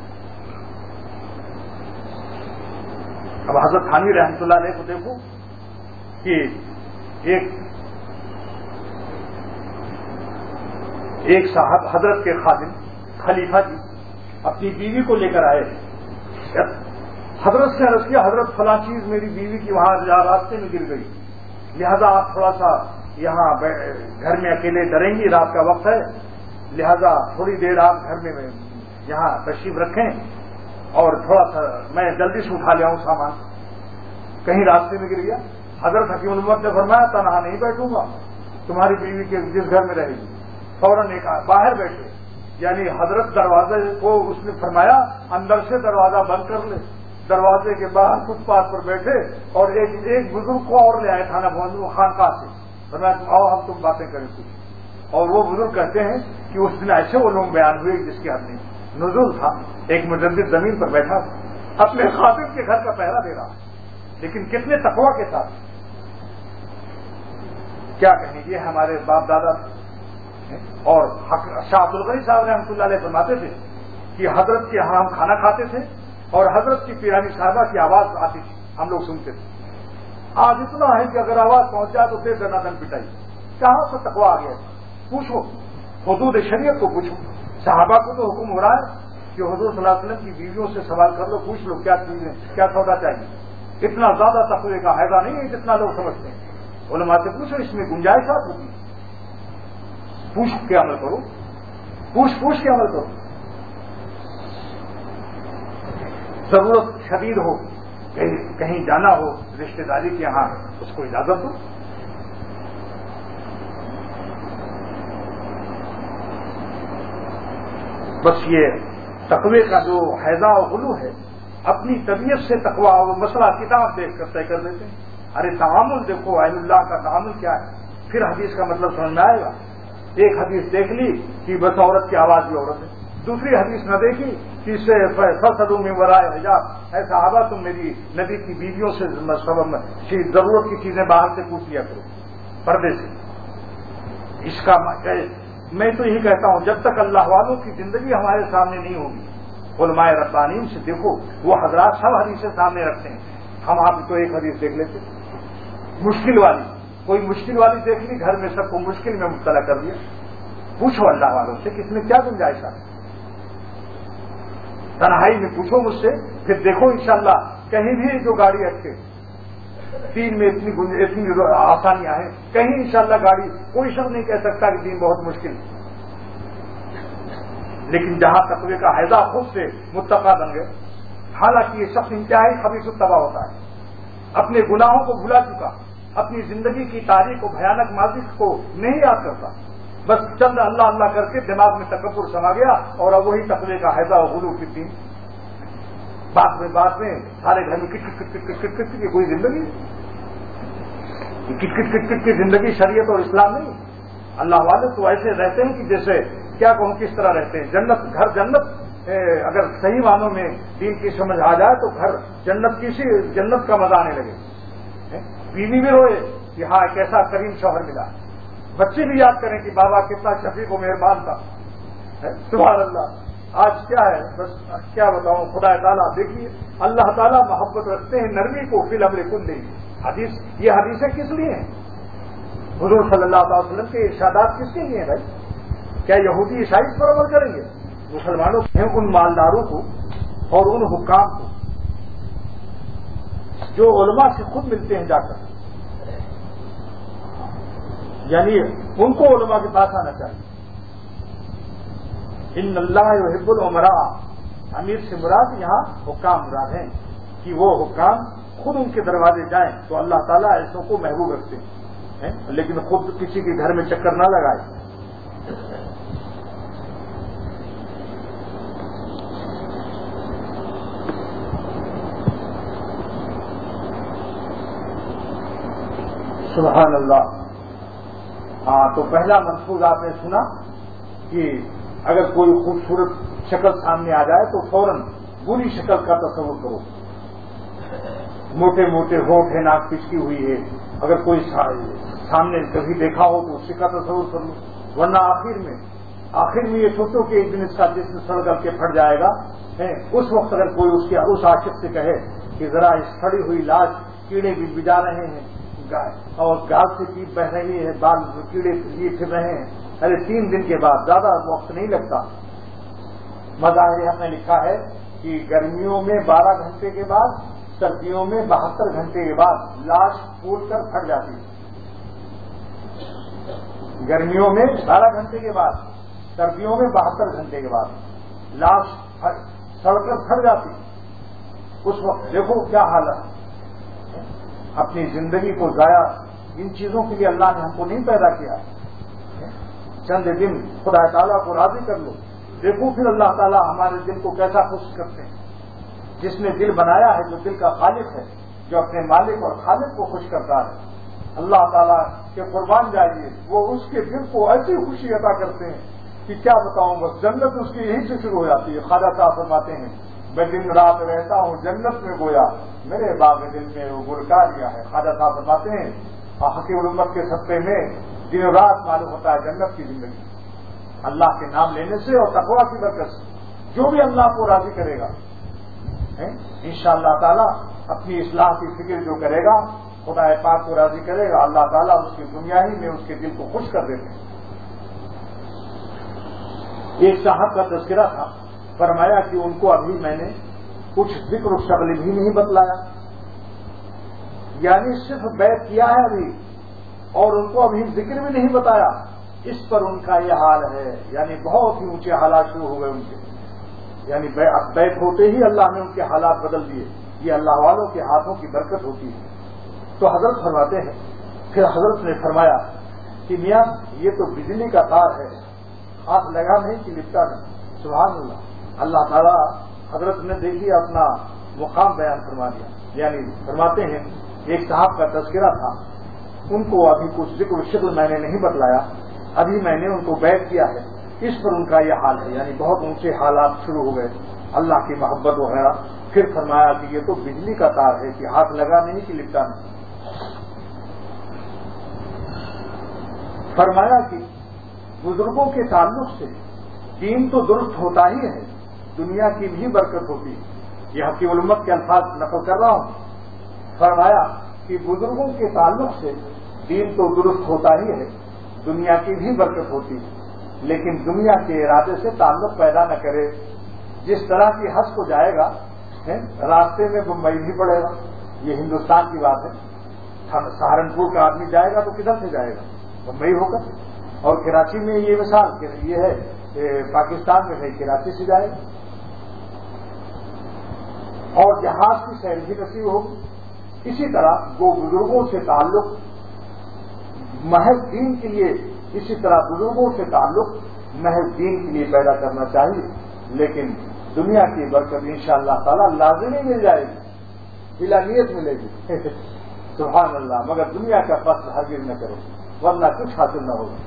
اب حضرت تھانوی رحمۃ اللہ علیہ کو دیکھو کہ ایک ایک صاحب حضرت کے خادم خلیفہ جی اپنی بیوی کو لے کر آئے، حضرت سے عرض کیا حضرت فلاں چیز میری بیوی کی وہاں راستے میں گر گئی، لہذا آپ تھوڑا سا یہاں گھر میں اکیلے ڈریں گی، رات کا وقت ہے، لہذا تھوڑی دیر آپ گھر میں یہاں تشریف رکھیں اور تھوڑا سا میں جلدی سے اٹھا لیا ہوں سامان، کہیں راستے میں گر گیا۔ حضرت حکیم الامت نے فرمایا تنہا نہیں بیٹھوں گا، تمہاری بیوی کے جس گھر میں رہے گی، فوراً ایک باہر بیٹھے، یعنی حضرت دروازے کو اس نے فرمایا اندر سے دروازہ بند کر لے، دروازے کے باہر فٹ پاتھ پر بیٹھے اور ایک ایک بزرگ کو اور لے آئے تھانہ بہن خانقاہ سے، فرمایا آؤ ہم تم باتیں کریں کچھ. اور وہ بزرگ کہتے ہیں کہ اس دن ایسے علوم بیان ہوئے جس کی حد نہیں. نزول تھا، ایک مجدد زمین پر بیٹھا تھا، اپنے خادم کے گھر کا پہرا دے رہا، لیکن کتنے تقویٰ کے ساتھ. کیا کہیں، یہ ہمارے باپ دادا تھے. اور شاہ عبد الغنی صاحب رحمۃ اللہ علیہ فرماتے تھے کہ حضرت کے یہاں ہم کھانا کھاتے تھے اور حضرت کی پیرانی صاحبہ کی آواز آتی تھی، ہم لوگ سنتے تھے. آج اتنا ہے کہ اگر آواز پہنچ جائے تو پھر دنا دن پٹائی. کہاں سے تقویٰ آ گیا؟ پوچھو حدود شریعت کو، پوچھو. صحابہ کو تو حکم ہو رہا ہے کہ حضور صلی اللہ علیہ وسلم کی بیویوں سے سوال کر لو، پوچھ لو کیا چیزیں، کیا سودا چاہیے. اتنا زیادہ تقوی کا حیضہ نہیں ہے جتنا لوگ سمجھتے ہیں. علماء سے پوچھو، اس میں گنجائشات ہوتی. پوچھ کے عمل کرو، پوچھ پوچھ کے عمل کرو. ضرورت شدید ہو، کہیں جانا ہو رشتہ داری کے یہاں، اس کو اجازت دو. بس یہ تقوی کا جو حیضہ و غلو ہے، اپنی طبیعت سے تقوی وہ مسئلہ کتاب دیکھ کر طے کر لیتے ہیں. ارے تعامل دیکھو، اہل اللہ کا تعامل کیا ہے، پھر حدیث کا مطلب سمجھ میں آئے گا. ایک حدیث دیکھ لی کہ بس عورت کی آواز بھی عورت ہے، دوسری حدیث نہ دیکھی کہ اس سے فصلوں میں ورائے حجاب، اے صحابہ تم میری نبی کی بیویوں سے ضرورت کی چیزیں باہر سے پوچھ لیا کرو پردے سے. اس کا میں تو یہی کہتا ہوں، جب تک اللہ والوں کی زندگی ہمارے سامنے نہیں ہوگی، علماء ربانیین سے دیکھو، وہ حضرات سب حدیثیں سامنے رکھتے ہیں. ہم آپ تو ایک حدیث دیکھ لیتے، مشکل والی، کوئی مشکل والی دیکھ لی، گھر میں سب کو مشکل میں مبتلا کر دیا. پوچھو اللہ والوں سے کہ اس میں کیا گنجائش ہے. تنہائی میں پوچھو مجھ سے، پھر دیکھو انشاءاللہ کہیں بھی جو گاڑی اٹکے، دین میں اتنی اتنی آسانیاں ہیں، کہیں انشاءاللہ گاڑی، کوئی شخص نہیں کہہ سکتا کہ دین بہت مشکل. لیکن جہاں تقوی کا حیضہ خود سے متقی بن گئے، حالانکہ یہ شخص انتہائی خبیث الطبع ہوتا ہے، اپنے گناہوں کو بھلا چکا، اپنی زندگی کی تاریخ و بھیانک ماضی کو نہیں یاد کرتا، بس چند اللہ اللہ کر کے دماغ میں تکبر سما گیا اور اب وہی تقوی کا حیضہ و غلو کی دین. بعد میں بعد میں سارے گھر میں کٹ کٹ کٹ کٹ کٹ کٹ کی کوئی زندگی، کٹ کٹ کٹ کٹ کی زندگی شریعت اور اسلام نہیں. اللہ والے تو ایسے رہتے ہیں کہ جیسے کیا کہوں کس طرح رہتے ہیں. جنت، گھر جنت، اگر صحیح معنوں میں دین کی سمجھ آ جائے تو گھر جنت، کسی جنت کا مزہ آنے لگے. بیوی بھی روئے کہ ہاں کیسا کریم شوہر ملا، بچے بھی یاد کریں کہ بابا کتنا شفیق و مہربان تھا. سبحان اللہ. آج کیا ہے، بس کیا بتاؤں، خدا تعالیٰ دیکھیے، اللہ تعالیٰ محبت رکھتے ہیں نرمی کو فی الامر کل دیں. حدیث، یہ حدیثیں کس لیے ہیں؟ حضور صلی اللہ علیہ وسلم کے ارشادات کس کے لیے ہیں بھائی؟ کیا یہودی عیسائی اس پر عمل کریں گے؟ مسلمانوں ہیں ان مالداروں کو اور ان حکام کو جو علماء سے خود ملتے ہیں جا کر، یعنی ان کو علماء کے پاس آنا چاہیے. ان اللہ یحب الامراء، امیر سے مراد یہاں حکام مراد ہیں کہ وہ حکام خود ان کے دروازے جائیں تو اللہ تعالیٰ ایسوں کو محبوب رکھتے ہیں، لیکن خود کسی کے گھر میں چکر نہ لگائے. سبحان اللہ. ہاں، تو پہلا ملفوظ آپ نے سنا کہ اگر کوئی خوبصورت شکل سامنے آ جائے تو فوراً بری شکل کا تصور کرو. موٹے موٹے ہونٹ ہیں، ناک پچکی ہوئی ہے، اگر کوئی سامنے کبھی دیکھا ہو تو اسی کا تصور کر لو. ورنہ آخر میں آخر میں یہ سوچو کہ ایک دن اس کا جسم سڑ کر کے پھٹ جائے گا. اس وقت اگر کوئی اس کے اس عاشق سے کہے کہ ذرا اس سڑی ہوئی لاش کیڑے بھی بجا رہے ہیں اور گال سے پیپ بہ رہی ہے، بال کیڑے یہ پھر رہے ہیں، ارے تین دن کے بعد، زیادہ وقت نہیں لگتا. مظاہر نے لکھا ہے کہ گرمیوں میں بارہ گھنٹے کے بعد، سردیوں میں بہتر گھنٹے کے بعد لاش پھول کر پھٹ جاتی ہے. گرمیوں میں بارہ گھنٹے کے بعد، سردیوں میں بہتر گھنٹے کے بعد لاش سڑ کر پھٹ جاتی. اس وقت دیکھو کیا حالت ہے. اپنی زندگی کو ضائع، ان چیزوں کے لیے اللہ نے ہم کو نہیں پیدا کیا. چند دن خدا تعالیٰ کو راضی کر لو، دیکھو پھر اللہ تعالیٰ ہمارے دل کو کیسا خوش کرتے ہیں. جس نے دل بنایا ہے، جو دل کا خالق ہے، جو اپنے مالک اور خالق کو خوش کرتا ہے، اللہ تعالیٰ کے قربان جائیے، وہ اس کے دل کو ایسی خوشی عطا کرتے ہیں کہ کیا بتاؤں، بس جنت اس کی یہیں سے شروع ہو جاتی ہے۔ خواجہ صاحب فرماتے ہیں میں دن رات رہتا ہوں جنت میں، گویا میرے باغ دل میں وہ گل کا لیا ہے۔ خواجہ صاحب فرماتے ہیں حقیق الامت کے صدقے میں دن رات معلوم ہوتا ہے جنت کی زندگی، اللہ کے نام لینے سے اور تقویٰ کی برکت سے۔ جو بھی اللہ کو راضی کرے گا انشاءاللہ تعالیٰ، اپنی اصلاح کی فکر جو کرے گا، خدا پاک کو راضی کرے گا، اللہ تعالیٰ اس کی دنیا ہی میں اس کے دل کو خوش کر دیتے ہیں۔ ایک صاحب کا تذکرہ تھا، فرمایا کہ ان کو ابھی میں نے کچھ ذکر و شغل بھی نہیں بتلایا، یعنی صرف بیعت کیا ہے ابھی اور ان کو ابھی ذکر بھی نہیں بتایا، اس پر ان کا یہ حال ہے، یعنی بہت ہی اونچے حالات شروع ہو گئے ان کے، یعنی بیعت ہوتے ہی اللہ نے ان کے حالات بدل دیے۔ یہ اللہ والوں کے ہاتھوں کی برکت ہوتی ہے۔ تو حضرت فرماتے ہیں، پھر حضرت نے فرمایا کہ میاں یہ تو بجلی کا تار ہے، ہاتھ لگا نہیں کہ لپٹا نہیں۔ سبحان اللہ، اللہ تعالیٰ حضرت نے دیکھیے اپنا مقام بیان فرما دیا۔ یعنی فرماتے ہیں ایک صاحب کا تذکرہ تھا، ان کو ابھی کچھ ذکر و شکل میں نے نہیں بتلایا، ابھی میں نے ان کو بیعت کیا ہے، اس پر ان کا یہ حال ہے، یعنی بہت اونچے حالات شروع ہو گئے، اللہ کی محبت وغیرہ۔ پھر فرمایا کہ یہ تو بجلی کا تار ہے کہ ہاتھ لگا نہیں کہ لپٹا نہیں۔ فرمایا کہ بزرگوں کے تعلق سے دین تو درست ہوتا ہی ہے، دنیا کی بھی برکت ہوتی ہے۔ یہ حقیق الامت کے الفاظ نقل کر رہا ہوں۔ فرمایا کہ بزرگوں کے تعلق سے دین تو درست ہوتا ہی ہے، دنیا کی بھی برکت ہوتی ہے، لیکن دنیا کے ارادے سے تعلق پیدا نہ کرے۔ جس طرح کی حج کو جائے گا راستے میں بمبئی بھی پڑے گا، یہ ہندوستان کی بات ہے۔ سہارنپور کا آدمی جائے گا تو کدھر سے جائے گا؟ بمبئی ہو کر۔ اور کراچی میں یہ مثال کہ یہ ہے کہ پاکستان میں نہیں، کراچی سے جائے گا، اور جہاز کی سیر بھی نصیب ہوگی۔ اسی طرح وہ بزرگوں سے تعلق محض دین کے لیے، اسی طرح بزرگوں سے تعلق محض دین کے لیے پیدا کرنا چاہیے، لیکن دنیا کی برکت انشاءاللہ تعالیٰ لازمی مل جائے گی، بلا نیت ملے گی۔ سبحان اللہ، مگر دنیا کا فصل ہرگز نہ کرو ورنہ کچھ حاصل نہ ہوگا۔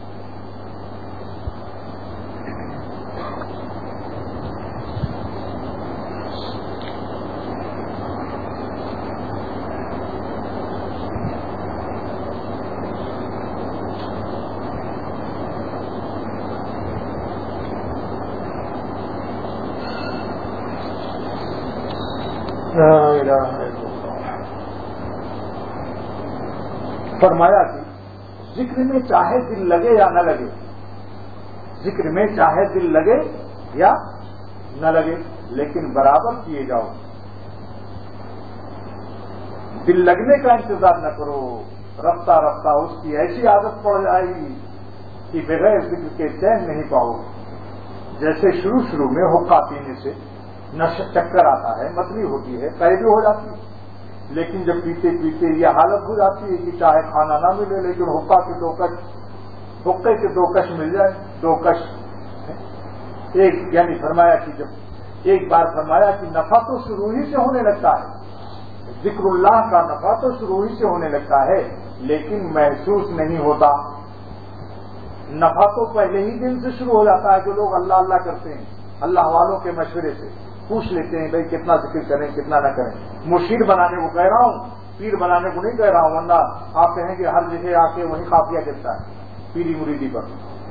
فرمایا کہ ذکر میں چاہے دل لگے یا نہ لگے، ذکر میں چاہے دل لگے یا نہ لگے، لیکن برابر کیے جاؤ۔ دل لگنے کا انتظار نہ کرو، رفتہ رفتہ اس کی ایسی عادت پڑ جائے گی کہ بغیر ذکر کے چین نہیں پاؤ گے۔ جیسے شروع شروع میں حقہ پینے سے نشہ چکر آتا ہے، متلی ہوتی ہے، قید ہو جاتی ہے، لیکن جب پیتے پیتے یہ حالت ہو جاتی ہے کہ چاہے کھانا نہ ملے لیکن حقہ کے دو کش حقے کے دو کش مل جائے، دو کش ایک، یعنی فرمایا کہ جب ایک بار فرمایا کہ نفع تو شروع ہی سے ہونے لگتا ہے، ذکر اللہ کا نفع تو شروع ہی سے ہونے لگتا ہے، لیکن محسوس نہیں ہوتا۔ نفع تو پہلے ہی دن سے شروع ہو جاتا ہے۔ جو لوگ اللہ اللہ کرتے ہیں، اللہ والوں کے مشورے سے پوچھ لیتے ہیں بھائی کتنا ذکر کریں کتنا نہ کریں۔ مرشید بنانے کو کہہ رہا ہوں، پیر بنانے کو نہیں کہہ رہا ہوں، ورنہ آپ کہیں کہ ہر جگہ آ کے وہی قافیہ کرتا ہے پیری مریدی پر۔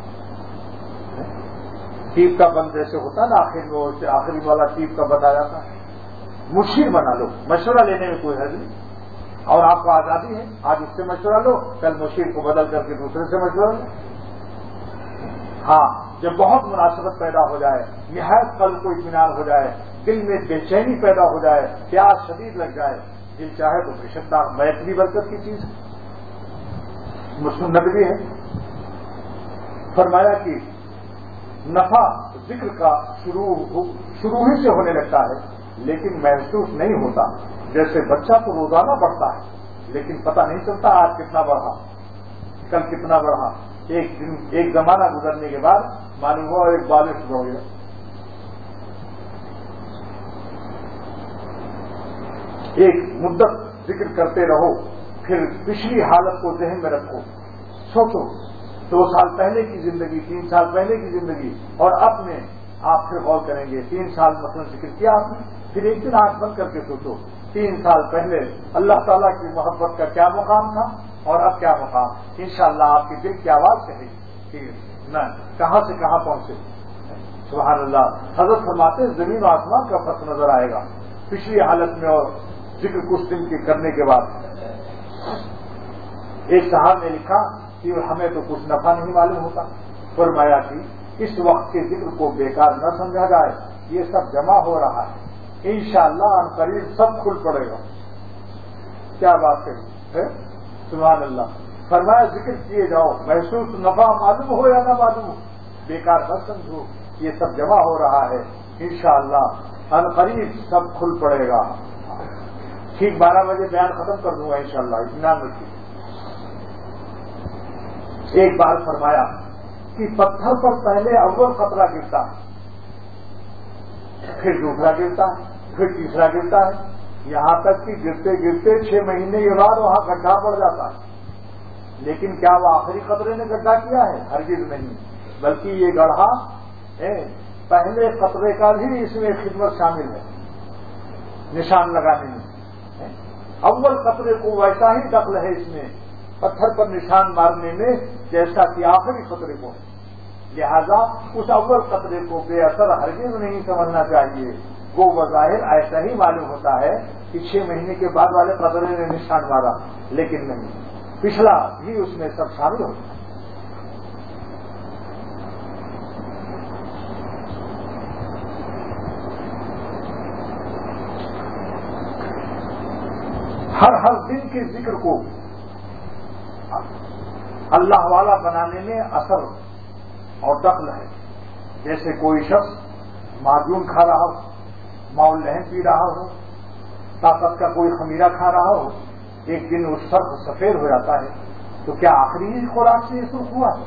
ٹیپ کا بند جیسے ہوتا ہے نا، آخر میں اسے آخری والا ٹیپ کا بتا جاتا ہے۔ مرشید بنا لو، مشورہ لینے میں کوئی حرج نہیں، اور آپ کو آزادی ہے، آج اس سے مشورہ لو، کل مرشید کو بدل کر کے دوسرے سے مشورہ لو۔ ہاں، جب بہت مناسبت پیدا ہو جائے، نہایت قلب کو اطمینان ہو جائے، دل میں بے چینی پیدا ہو جائے، پیاس شدید لگ جائے، دل چاہے تو بے شک بیعت بھی برکت کی چیز ہے، مسند بھی ہے۔ فرمایا کہ نفع ذکر کا شروع شروع ہی سے ہونے لگتا ہے، لیکن محسوس نہیں ہوتا۔ جیسے بچہ تو روزانہ بڑھتا ہے، لیکن پتہ نہیں چلتا آج کتنا بڑھا، کل کتنا بڑھا۔ ایک دن ایک زمانہ گزرنے کے بعد معلوم ہوا ایک بالغ ہو گیا۔ ایک مدت ذکر کرتے رہو، پھر پچھلی حالت کو ذہن میں رکھو، سوچو دو سال پہلے کی زندگی، تین سال پہلے کی زندگی اور اب میں آپ پھر غور کریں گے. تین سال مثلا ذکر کیا آپ نے، پھر ایک دن آنکھ بند کر کے سوچو تین سال پہلے اللہ تعالیٰ کی محبت کا کیا مقام تھا اور اب کیا مقام. انشاءاللہ آپ کی دل کی آواز کہے کہ نہ کہاں سے کہاں پہنچے. سبحان اللہ. حضرت فرماتے زمین و آسمان کا فرق نظر آئے گا پچھلی حالت میں اور ذکر کچھ دن کے کرنے کے بعد. ایک صاحب نے لکھا کہ ہمیں تو کچھ نفع نہیں معلوم ہوتا. فرمایا کہ اس وقت کے ذکر کو بیکار نہ سمجھا جائے، یہ سب جمع ہو رہا ہے، انشاءاللہ ان قریب سب کھل پڑے گا. کیا بات کہی ہے، سبحان اللہ. فرمایا ذکر کیے جاؤ، محسوس نفع معلوم ہو یا نہ معلوم ہو، بیکار نہ سمجھو، یہ سب جمع ہو رہا ہے، انشاءاللہ ان قریب سب کھل پڑے گا. ٹھیک بارہ بجے بیان ختم کر دوں گا انشاءاللہ، اطمینان رکھیے. ایک بار فرمایا کہ پتھر پر پہلے اول قطرہ گرتا ہے، پھر دوسرا گرتا ہے، پھر تیسرا گرتا ہے، یہاں تک کہ گرتے گرتے چھ مہینے کے بعد وہاں گڈھا پڑ جاتا ہے. لیکن کیا وہ آخری قطرے نے گڈھا کیا ہے؟ ہرگز نہیں، بلکہ یہ گڑھا پہلے قطرے کا بھی اس میں خدمت شامل ہے نشان لگانے میں. اول قطرے کو ویسا ہی دخل ہے اس میں پتھر پر نشان مارنے میں جیسا کہ آخری قطرے کو ہے. لہذا اس اول قطرے کو بے اثر ہرگز نہیں سمجھنا چاہیے. وہ بظاہر ایسا ہی معلوم ہوتا ہے کہ چھ مہینے کے بعد والے قطرے نے نشان مارا، لیکن نہیں، پچھلا بھی اس میں سب شامل ہوتا ہے. ہر ہر دن کے ذکر کو اللہ والا بنانے میں اثر اور دخل ہے. جیسے کوئی شخص معجون کھا رہا ہو، ماؤل لہن پی رہا ہو، طاقت کا کوئی خمیرہ کھا رہا ہو، ایک دن وہ سرخ سفید ہو جاتا ہے، تو کیا آخری خوراک سے یہ سرخ ہوا؟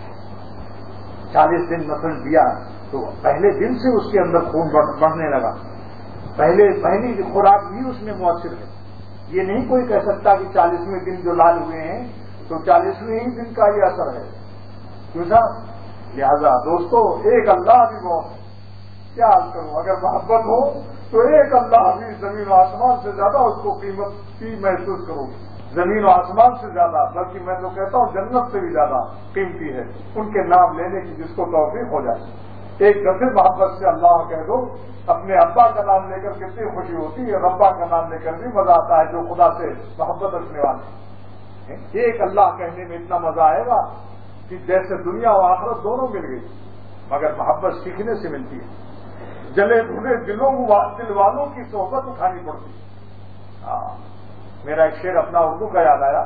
چالیس دن مثلا دیا تو پہلے دن سے اس کے اندر خون بڑھنے لگا، پہلے پہلی خوراک بھی اس میں مؤثر ہے. یہ نہیں کوئی کہہ سکتا کہ چالیسویں دن جو لال ہوئے ہیں تو چالیسویں ہی دن کا یہ اثر ہے. کیوں صاحب؟ لہذا دوستو ایک اللہ بھی بہت. کیا حال کروں، اگر محبت ہو تو ایک اللہ بھی زمین و آسمان سے زیادہ اس کو قیمت کی محسوس کرو. زمین و آسمان سے زیادہ، بلکہ میں تو کہتا ہوں جنت سے بھی زیادہ قیمتی ہے ان کے نام لینے کی جس کو توفیق ہو جائے. ایک دفعہ محبت سے اللہ کہہ دو. اپنے ابا کا نام لے کر کتنی خوشی ہوتی ہے، ربا کا نام لے کر بھی مزہ آتا ہے جو خدا سے محبت رکھنے والے. ایک اللہ کہنے میں اتنا مزہ آئے گا کہ جیسے دنیا و آخرت دونوں مل گئی، مگر محبت سیکھنے سے ملتی ہے. جلے بھنے دلوں دل والوں کی صحبت اٹھانی پڑتی ہے. میرا ایک شعر اپنا اردو کا یاد آیا.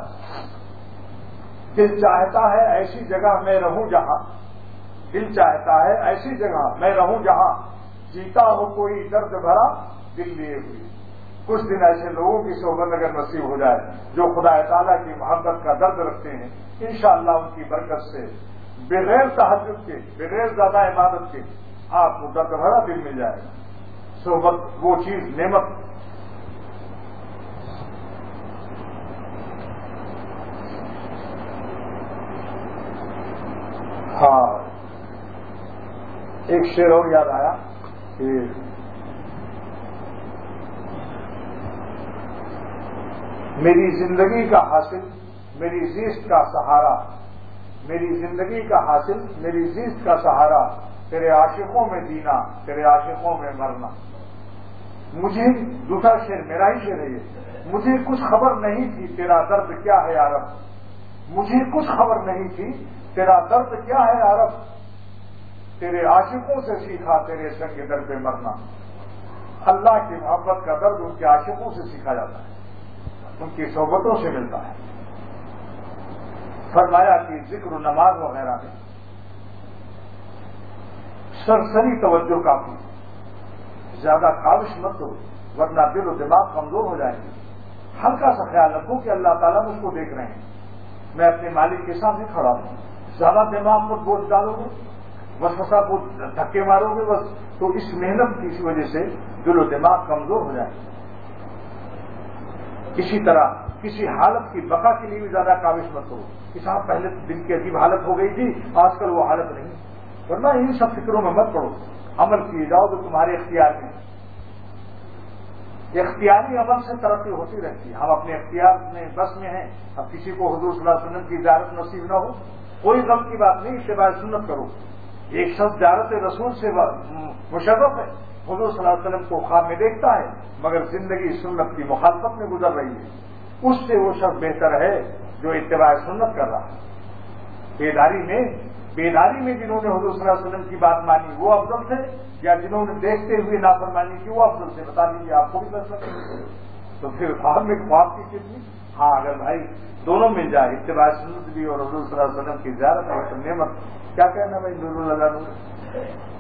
دل چاہتا ہے ایسی جگہ میں رہوں جہاں، دل چاہتا ہے ایسی جگہ میں رہوں جہاں جیتا ہو کوئی درد بھرا دل لیے ہوئی. کچھ دن ایسے لوگوں کی صحبت اگر نصیب ہو جائے جو خدا تعالیٰ کی محبت کا درد رکھتے ہیں، انشاءاللہ ان کی برکت سے بغیر تہجد کے، بغیر زیادہ عبادت کے آپ کو درد بھرا دل مل جائے گا. صحبت وہ چیز نعمت. ہاں ایک شعر اور یاد آیا کہ میری زندگی کا حاصل میری زیست کا سہارا، میری زندگی کا حاصل میری زیست کا سہارا، تیرے عاشقوں میں جینا تیرے عاشقوں میں مرنا. مجھے دوسرا شعر میرا ہی شعر ہے یہ. مجھے کچھ خبر نہیں تھی تیرا درد کیا ہے یا رب، مجھے کچھ خبر نہیں تھی تیرا درد کیا ہے یا رب، تیرے عاشقوں سے سیکھا تیرے سنگ در پہ مرنا. اللہ کی محبت کا درد ان کے عاشقوں سے سیکھا جاتا ہے، ان کی صحبتوں سے ملتا ہے. فرمایا کہ ذکر و نماز وغیرہ میں سرسری توجہ کافی، زیادہ کاوش مت ہو ورنہ دل و دماغ کمزور ہو جائیں گے. ہلکا سا خیال رکھو کہ اللہ تعالیٰ مجھ کو دیکھ رہے ہیں، میں اپنے مالک کے سامنے کھڑا ہوں. زیادہ دماغ پر بوجھ ڈالو گے، وسوسہ کو دھکے مارو گے بس، تو اس محنت کی وجہ سے دل و دماغ کمزور ہو جائے گا. کسی طرح کسی حالت کی بقا کے لیے بھی زیادہ کاوش مت کرو کہ صاحب پہلے تو دل کی عجیب حالت ہو گئی تھی، آج کل وہ حالت نہیں، ورنہ ان سب فکروں میں مت پڑو، عمل کیے جاؤ تو تمہارے اختیار میں، اختیاری عمل سے ترقی ہوتی رہتی ہے۔ ہم اپنے اختیار میں بس میں ہیں، اب کسی کو حضور صلی اللہ علیہ وسلم کی زیارت نصیب نہ ہو، کوئی غم کی بات نہیں، اتباع سنت کرو۔ ایک شخص زیارت رسول سے مشرف ہے، حضور صلی اللہ علیہ وسلم کو خواب میں دیکھتا ہے، مگر زندگی سنت کی مخالفت میں گزر رہی ہے، اس سے وہ شخص بہتر ہے جو اتباع سنت کر رہا ہے۔ بیداری میں بیداری میں جنہوں نے حضور صلی اللہ علیہ وسلم کی بات مانی وہ افضل تھے، یا جنہوں نے دیکھتے ہوئے نافرمانی کی وہ افضل تھے؟ بتا دیجیے، آپ کو بھی کر سکتے ہیں۔ تو پھر خواب میں خواب کی کتنی؟ ہاں اگر بھائی دونوں مل جائے، اتباع سنت بھی اور حضور صلی اللہ علیہ وسلم کی زیارت ہے تو نعمت، کیا کہنا بھائی نور اللہ نور۔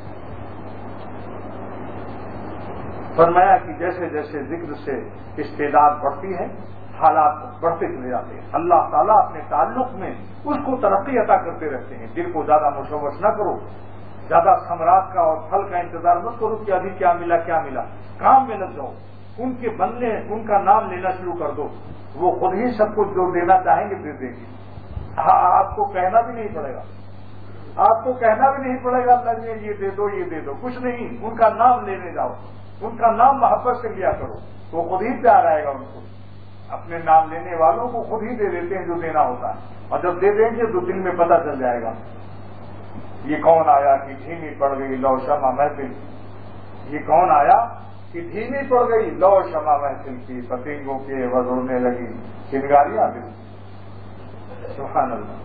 فرمایا کہ جیسے جیسے ذکر سے استعداد بڑھتی ہے حالات بڑھتے چلے جاتے ہیں، اللہ تعالیٰ اپنے تعلق میں اس کو ترقی عطا کرتے رہتے ہیں۔ دل کو زیادہ مشوش نہ کرو، زیادہ ثمرات کا اور پھل کا انتظار مت کرو کہ ابھی کیا ملا کیا ملا، کام میں لگ جاؤ، ان کے بننے ان کا نام لینا شروع کر دو، وہ خود ہی سب کچھ جو دینا چاہیں گے دے دیں گے۔ ہاں آپ کو کہنا بھی نہیں پڑے گا، آپ کو کہنا بھی نہیں پڑے گا اللہ نے یہ دے دو یہ دے دو، کچھ نہیں، ان کا نام لینے جاؤ، ان کا نام محبت سے لیا کرو، وہ خود ہی پیار آئے گا ان کو۔ اپنے نام لینے والوں کو خود ہی دے دیتے ہیں جو دینا ہوتا ہے، اور جب دے دیں گے تو دل میں پتہ چل جائے گا یہ کون آیا کہ دھیمی پڑ گئی لو شمع محفل، یہ کون آیا کہ دھیمی پڑ گئی لو شمع محفل کی، پتنگوں کے وزرنے لگی چنگاریاں دل۔ سبحان اللہ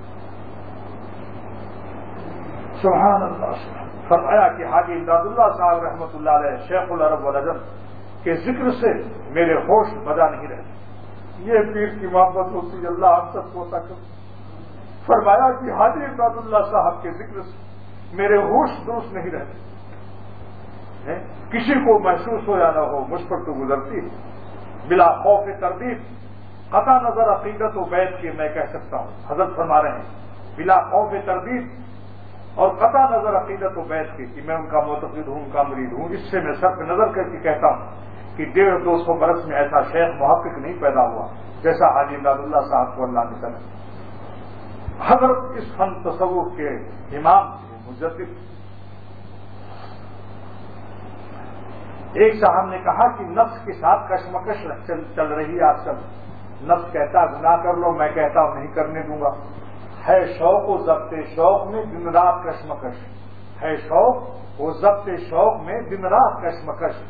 سبحان اللہ۔ فرمایا کہ حاجی امداد اللہ صاحب رحمۃ اللہ علیہ شیخ العرب والعجم کے ذکر سے میرے ہوش بدا نہیں رہتے۔ یہ پیر کی محبت ہوتی ہے، اللہ ہم سب کو تک۔ فرمایا کہ حاجی امداد اللہ صاحب کے ذکر سے میرے ہوش درست نہیں رہتے، کسی کو محسوس ہو یا نہ ہو مجھ پر تو گزرتی ہے بلا خوف تردید، قطع نظر عقیدت و بیت کے میں کہہ سکتا ہوں۔ حضرت فرما رہے ہیں بلا خوف تردید اور قطع نظر عقیدت و بیت کی کہ میں ان کا معتقد ہوں، ان کا مرید ہوں، اس سے میں صرف نظر کر کے کہتا ہوں کہ ڈیڑھ دو سو برس میں ایسا شیخ محقق نہیں پیدا ہوا جیسا حاجی امداد اللہ صاحب کو اللہ نے سنا۔ حضرت اس فن تصوف کے امام تھے، مجدد۔ ایک صاحب نے کہا کہ نفس کے ساتھ کشمکش چل رہی ہے آج کل، نفس کہتا گناہ کر لو، میں کہتا ہوں نہیں کرنے دوں گا، ہے شوق و ضبط شوق میں دن رات کشمکش، ہے شوق و ضبط شوق میں دن رات کشمکش،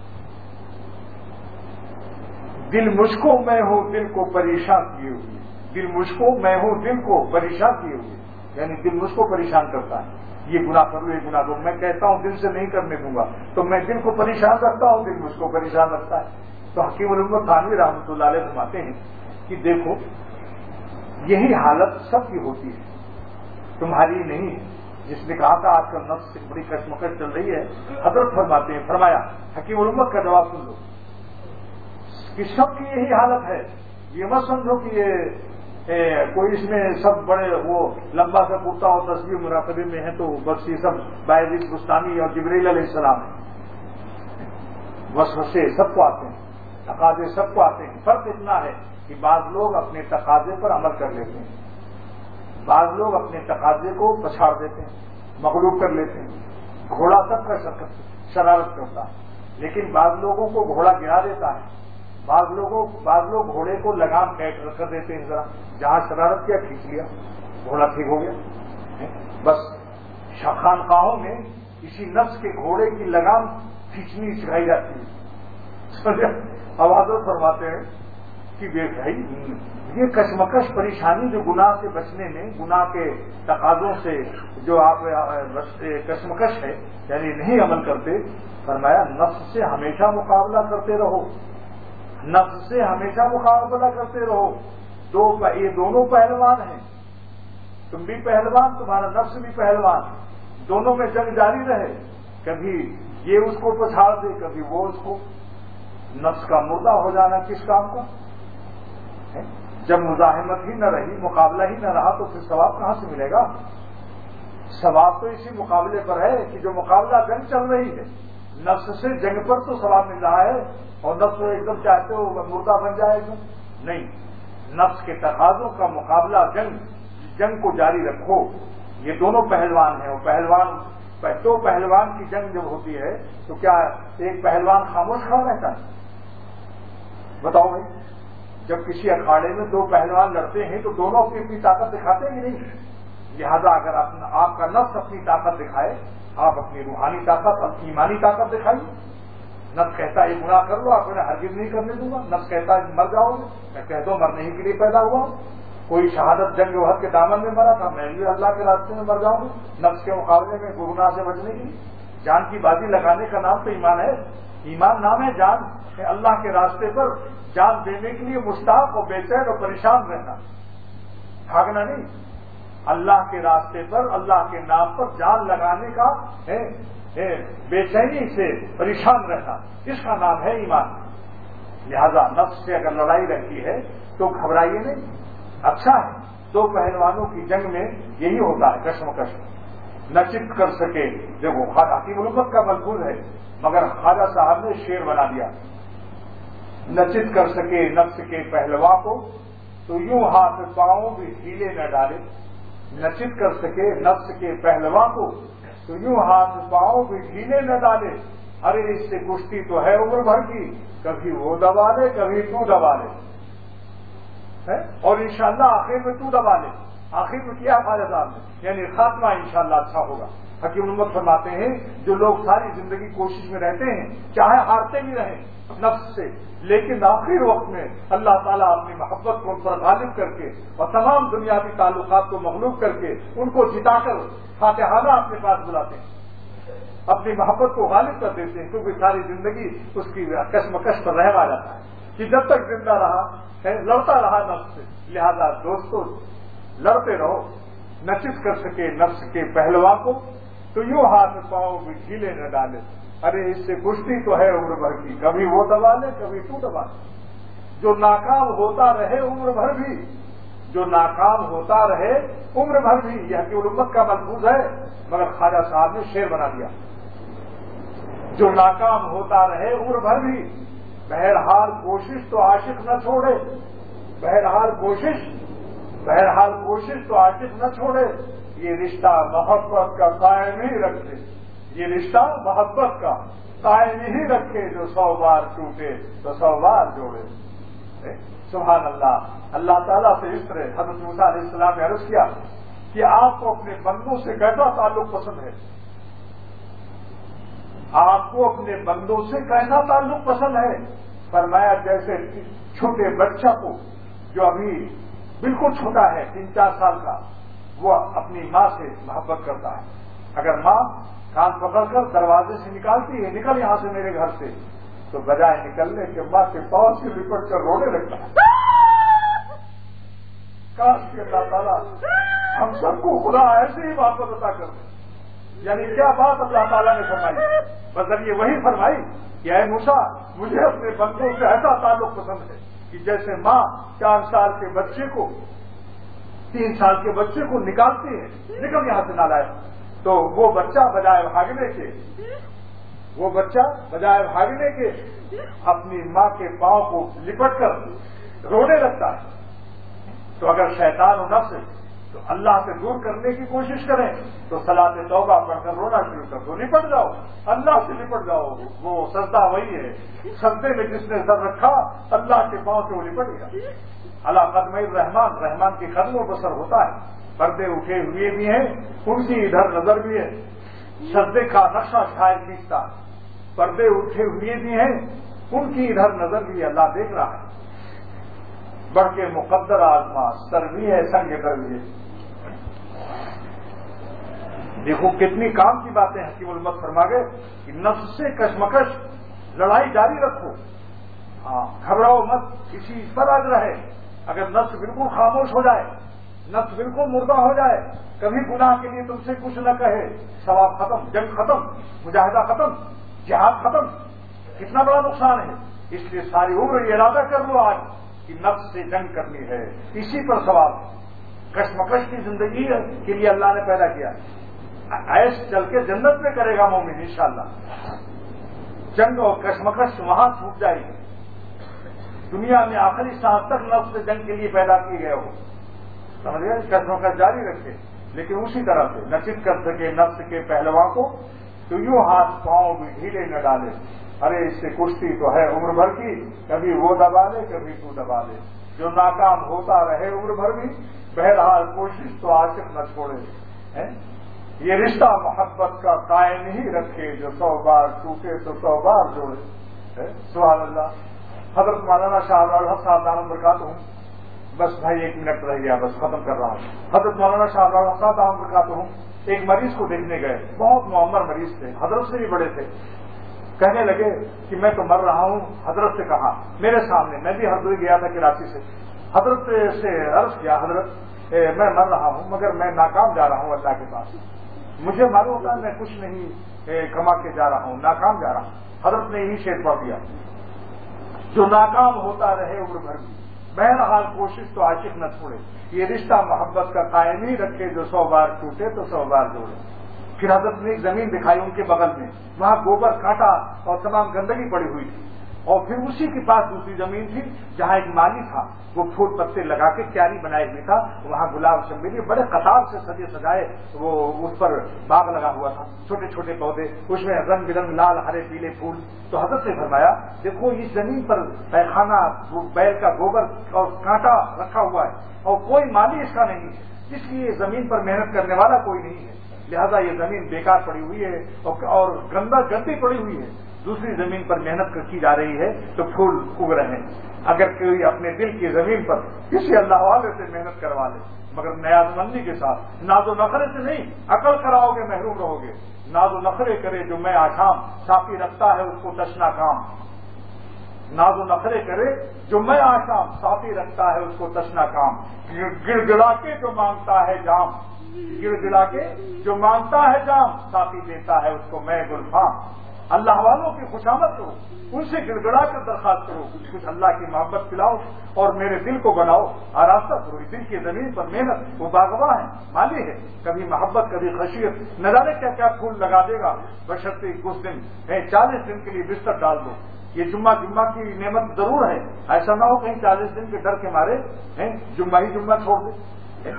دل مجھ کو میں ہوں دل کو پریشان کیے ہوئے، دل مجھ کو میں ہوں دل کو پریشان کیے ہوئے، یعنی دل مجھ کو پریشان کرتا ہے، یہ گناہ کرو یہ گناہ کرو، میں کہتا ہوں دل سے نہیں کرنے دوں گا تو میں دل کو پریشان رکھتا ہوں، دل مجھ کو پریشان رکھتا ہے۔ تو حکیم الامت تھانوی رحمۃ اللہ علیہ فرماتے ہیں کہ دیکھو یہی حالت سب کی ہوتی ہے، تمہاری نہیں ہے۔ جس نے کہا تھا آج کل نفس سے بڑی کشمکش چل رہی ہے، حضرت فرماتے ہیں، فرمایا حکیم الامت کا جواب سن لو کہ سب کی یہی حالت ہے، یہ مت سمجھو کہ یہ کوئی اس میں سب بڑے وہ لمبا سا کرتا اور تصویر مراقبے میں ہے تو بس یہ سب باعث بستانی اور جبریل علیہ السلام ہے۔ وسوسے سب کو آتے ہیں، تقاضے سب کو آتے ہیں، فرق اتنا ہے کہ بعض لوگ اپنے تقاضے پر عمل کر لیتے ہیں، بعض لوگ اپنے تقاضے کو پچھاڑ دیتے ہیں، مغلوب کر لیتے ہیں۔ گھوڑا سب کا شرارت کرتا ہے، لیکن بعض لوگوں کو گھوڑا گرا دیتا ہے، بعض لوگوں بعض لوگ گھوڑے کو لگام کر دیتے ہیں، ذرا جہاں شرارت کیا کھینچ لیا گھوڑا ٹھیک ہو گیا۔ بس خانقاہوں میں کسی نفس کے گھوڑے کی لگام کھینچنی سکھائی جاتی ہے۔ اب حضرت فرماتے ہیں کہ بے بھائی یہ کشمکش پریشانی جو گناہ سے بچنے میں، گناہ کے تقاضوں سے جو آپ کشمکش ہے یعنی نہیں عمل کرتے، فرمایا نفس سے ہمیشہ مقابلہ کرتے رہو، نفس سے ہمیشہ مقابلہ کرتے رہو، دو یہ دونوں پہلوان ہیں، تم بھی پہلوان تمہارا نفس بھی پہلوان، دونوں میں جنگ جاری رہے، کبھی یہ اس کو پچھاڑ دے کبھی وہ اس کو۔ نفس کا مردہ ہو جانا کس کام کا؟ جب مزاحمت ہی نہ رہی، مقابلہ ہی نہ رہا تو پھر ثواب کہاں سے ملے گا؟ ثواب تو اسی مقابلے پر ہے کہ جو مقابلہ جنگ چل رہی ہے، نفس سے جنگ پر تو ثواب مل رہا ہے، اور نفس ایک دم چاہتے ہو مردہ بن جائے گا نہیں، نفس کے تقاضوں کا مقابلہ جنگ جنگ کو جاری رکھو. یہ دونوں پہلوان ہیں، اور پہلوان دو پہلوان کی جنگ جب ہوتی ہے تو کیا ایک پہلوان خاموش کھڑا رہتا ہے؟ بتاؤ بھائی، جب کسی اکھاڑے میں دو پہلوان لڑتے ہیں تو دونوں اپنی اپنی طاقت دکھاتے ہیں کہ نہیں؟ لہذا اگر آپ کا نفس اپنی طاقت دکھائے، آپ اپنی روحانی طاقت، اپنی ایمانی طاقت دکھائیے. نفس کہتا ہے یہ گناہ کر لو، آپ انہیں ہرگز نہیں کرنے دوں گا. نفس کہتا ہے مر جاؤ گے، میں کہہ دو مرنے ہی کے لیے پیدا ہوا. کوئی شہادت جنگ احد کے دامن میں مرا تھا، میں بھی اللہ کے راستے میں مر جاؤں گا نفس کے مقابلے میں گناہ سے بچنے کی. جان کی بازی لگانے کا نام تو ایمان ہے. ایمان نام ہے جان. اللہ کے راستے پر جان دینے کے لیے مشتاق اور بے چین اور پریشان رہنا، بھاگنا نہیں. اللہ کے راستے پر، اللہ کے نام پر جان لگانے کا ہے بے چینی سے پریشان رہنا، اس کا نام ہے ایمان. لہذا نفس سے اگر لڑائی رہتی ہے تو گھبرائیے نہیں، اچھا ہے. دو پہلوانوں کی جنگ میں یہی ہوتا ہے کشمکش. نہ چت کر سکے، دیکھو خواجہ کی ملکت کا ملفوظ ہے مگر خواجہ صاحب نے شعر بنا دیا. نہ چت کر سکے نفس کے پہلوا کو تو یوں ہاتھ پاؤں بھی ڈھیلے نہ ڈالے. نہ چت کر سکے نفس کے پہلوا کو تو یوں ہاتھ پاؤں بھی ڈھیلے نہ ڈالے. ارے اس سے کشتی تو ہے عمر بھر کی، کبھی وہ دبا لے کبھی تو دبا لے، اور انشاءاللہ آخر میں تو دبا لے. آخر میں کیا خواجہ صاحب نے، یعنی خاتمہ انشاءاللہ اچھا ہوگا. حکیم امت فرماتے ہیں جو لوگ ساری زندگی کوشش میں رہتے ہیں، چاہے ہارتے بھی رہیں نفس سے، لیکن آخر وقت میں اللہ تعالیٰ اپنی محبت کو ان پر غالب کر کے اور تمام دنیاوی تعلقات کو مغلوب کر کے ان کو جتا کر فاتحانہ اپنے پاس بلاتے ہیں، اپنی محبت کو غالب کر دیتے ہیں، کیونکہ ساری زندگی اس کی کشمکش پر رہ جاتا ہے کہ جب تک زندہ رہا لڑتا رہا نفس سے. لہذا دوستو لڑتے رہو. نہ چت کر سکے نفس کے پہلوا کو تو یوں ہاتھ پاؤں بھی ڈھیلے نہ ڈالے. ارے اس سے کشتی تو ہے عمر بھر کی، کبھی وہ دبا لے کبھی تو دبا لے. جو ناکام ہوتا رہے عمر بھر بھی، جو ناکام ہوتا رہے عمر بھر بھی، یہ حکیم الامت کا ملفوظ ہے مگر خواجہ صاحب نے شعر بنا دیا. جو ناکام ہوتا رہے عمر بھر بھی، بہرحال کوشش تو عاشق نہ چھوڑے. بہرحال کوشش بہرحال کوشش تو عاشق نہ چھوڑے. یہ رشتہ محبت کا قائم ہی رکھے، یہ رشتہ محبت کا قائم ہی رکھے. جو سو بار ٹوٹے تو سو بار جوڑے. سبحان اللہ. اللہ تعالیٰ سے اس طرح حضرت موسیٰ علیہ السلام نے عرض کیا کہ آپ کو اپنے بندوں سے کیسا تعلق پسند ہے؟ آپ کو اپنے بندوں سے کیسا تعلق پسند ہے؟ فرمایا جیسے چھوٹے بچہ کو جو ابھی بالکل چھوٹا ہے، تین چار سال کا، وہ اپنی ماں سے محبت کرتا ہے. اگر ماں کان پکڑ کر دروازے سے نکالتی ہے نکل یہاں سے میرے گھر سے، تو بجائے نکلنے کے ماں کے پاؤں سے لپٹ کر رونے لگتا ہے. کاش کہ اللہ تعالیٰ ہم سب کو خدا ایسے ہی محبت عطا کر دے. یعنی کیا بات اللہ تعالیٰ نے فرمائی، بس یہ وہی فرمائی کہ اے موسیٰ مجھے اپنے بندوں سے ایسا تعلق پسند ہے کہ جیسے ماں چار سال کے بچے کو، تین سال کے بچے کو نکالتی ہے، نکل یہاں سے نہ لائے، تو وہ بچہ بجائے بھاگنے کے وہ بچہ بجائے بھاگنے کے اپنی ماں کے پاؤں کو لپٹ کر رونے لگتا ہے. تو اگر شیطان و نفس تو اللہ سے دور کرنے کی کوشش کریں تو صلاۃ توبہ پڑھ کر رونا شروع کر دو، لپٹ جاؤ، اللہ سے لپٹ جاؤ. وہ سجدہ وہی ہے، سجدے میں جس نے سر رکھا اللہ کے پاؤں سے وہ لپٹ گیا. اللہ قدم رحمان، رحمان کے قدموں پر سر ہوتا ہے. پردے اٹھے ہوئے بھی ہیں، ان کی ادھر نظر بھی ہے. سجدے کا نقشہ شاید کھینچتا، پردے اٹھے ہوئے بھی ہیں، ان کی ادھر نظر بھی اللہ دیکھ رہا ہے. بڑھ کے مقدر آزما سر بھی ہے، سنگ در بھی ہے. دیکھو کتنی کام کی باتیں حکیم الامت فرما گئے کہ نفس سے کشمکش لڑائی جاری رکھو. ہاں گھبراؤ مت، اسی پر آج رہے. اگر نفس بالکل خاموش ہو جائے، نفس بالکل مردہ ہو جائے، کبھی گناہ کے لیے تم سے کچھ نہ کہے، ثواب ختم، جنگ ختم، مجاہدہ ختم، جہاد ختم، کتنا بڑا نقصان ہے. اس لیے ساری عمر یہ ارادہ کر لو آج کہ نفس سے جنگ کرنی ہے، اسی پر ثواب. کشمکش کی زندگی کے لیے اللہ نے پیدا کیا. ایس چل کے جنت میں کرے گا مومن انشاءاللہ. جنگ اور کشمکش وہاں چھوٹ جائے گی. دنیا میں آخری سانس تک نفس جنگ کے لیے پیدا کیے گئے ہو, سمجھ گئے, کشمکش جاری رکھے, لیکن اسی طرح سے نہ چت کر سکے نفس کے پہلواں کو, تو یوں ہاتھ پاؤں بھی ڈھیلے نہ ڈالے. ارے اس سے کشتی تو ہے عمر بھر کی, کبھی وہ دبا لے کبھی تو دبا لے, جو ناکام ہوتا رہے عمر بھر بھی, بہرحال کوشش تو عاشق نہ چھوڑے. یہ رشتہ محبت کا قائم ہی رکھے, جو سو بار ٹوٹے تو سو بار جوڑے. سبحان اللہ. حضرت مولانا شاہ الحق صاحب دامت برکاتہ ہوں, بس بھائی ایک منٹ رہ گیا, بس ختم کر رہا ہوں. حضرت مولانا شاہ الحق صاحب دامت برکاتہ ہوں ایک مریض کو دیکھنے گئے, بہت معمر مریض تھے, حضرت سے بھی بڑے تھے. کہنے لگے کہ میں تو مر رہا ہوں. حضرت سے کہا میرے سامنے, میں بھی حضرت گیا تھا کراچی سے, حضرت سے عرض کیا حضرت میں مر رہا ہوں مگر میں ناکام جا رہا ہوں اللہ کے پاس, مجھے معلوم ہوتا ہے میں کچھ نہیں کما کے جا رہا ہوں, ناکام جا رہا ہوں. حضرت نے یہی شعر پڑھ دیا, جو ناکام ہوتا رہے عمر بھر بھی, بہرحال کوشش تو عاشق نہ چھوڑے. یہ رشتہ محبت کا قائم ہی رکھے, جو سو بار ٹوٹے تو سو بار جوڑے. پھر حضرت نے ایک زمین دکھائی ان کے بغل میں, وہاں گوبر کانٹا اور تمام گندگی پڑی ہوئی تھی. اور پھر اسی کے پاس دوسری زمین تھی جہاں ایک مالی تھا, وہ پھول پتے لگا کے کیاری بنائے ہوئے تھا, وہاں گلاب چمیلی بڑے قطار سے سجے سجائے وہ اس پر باغ لگا ہوا تھا, چھوٹے چھوٹے پودے, اس میں رنگ برنگ لال ہرے پیلے پھول. تو حضرت نے فرمایا دیکھو اس زمین پر پیخانہ بیل کا گوبر اور کانٹا رکھا ہوا ہے اور کوئی مالی اس کا نہیں ہے, اس لیے زمین پر محنت کرنے والا کوئی نہیں ہے, لہذا یہ زمین بیکار پڑی ہوئی ہے اور گندا گندی پڑی ہوئی ہے. دوسری زمین پر محنت کی جا رہی ہے تو پھول اگ رہے ہیں. اگر کوئی اپنے دل کی زمین پر کسی اللہ والے سے محنت کروا لے, مگر نیاز مندی کے ساتھ, ناز و نخرے سے نہیں, عقل کراؤ گے محروم رہو گے. ناز و نخرے کرے جو میں آشام, ساقی رکھتا ہے اس کو تشنا کام. ناز و نخرے کرے جو میں آشام, ساقی رکھتا ہے اس کو تشنا کام. گڑ گڑا کے جو مانگتا ہے جام, گڑ گڑا کے جو مانگتا ہے جام, ساقی دیتا ہے اس کو میں گلفام. اللہ والوں کی خوشامد کرو, ان سے گڑ گڑا کر درخواست کرو, کچھ کچھ اللہ کی محبت پلاؤ اور میرے دل کو بناؤ, آراستہ کرو. اس دل کی زمین پر محنت, وہ باغباں ہے, مالی ہے, کبھی محبت کبھی خشیت, نہ جانے کیا کیا پھول لگا دے گا. بشرطے کچھ دن چالیس دن کے لیے بستر ڈال دو. یہ جمعہ جمعہ کی نعمت ضرور ہے, ایسا نہ ہو کہیں چالیس دن کے ڈر کے مارے جمعہ ہی جمعہ چھوڑ دے.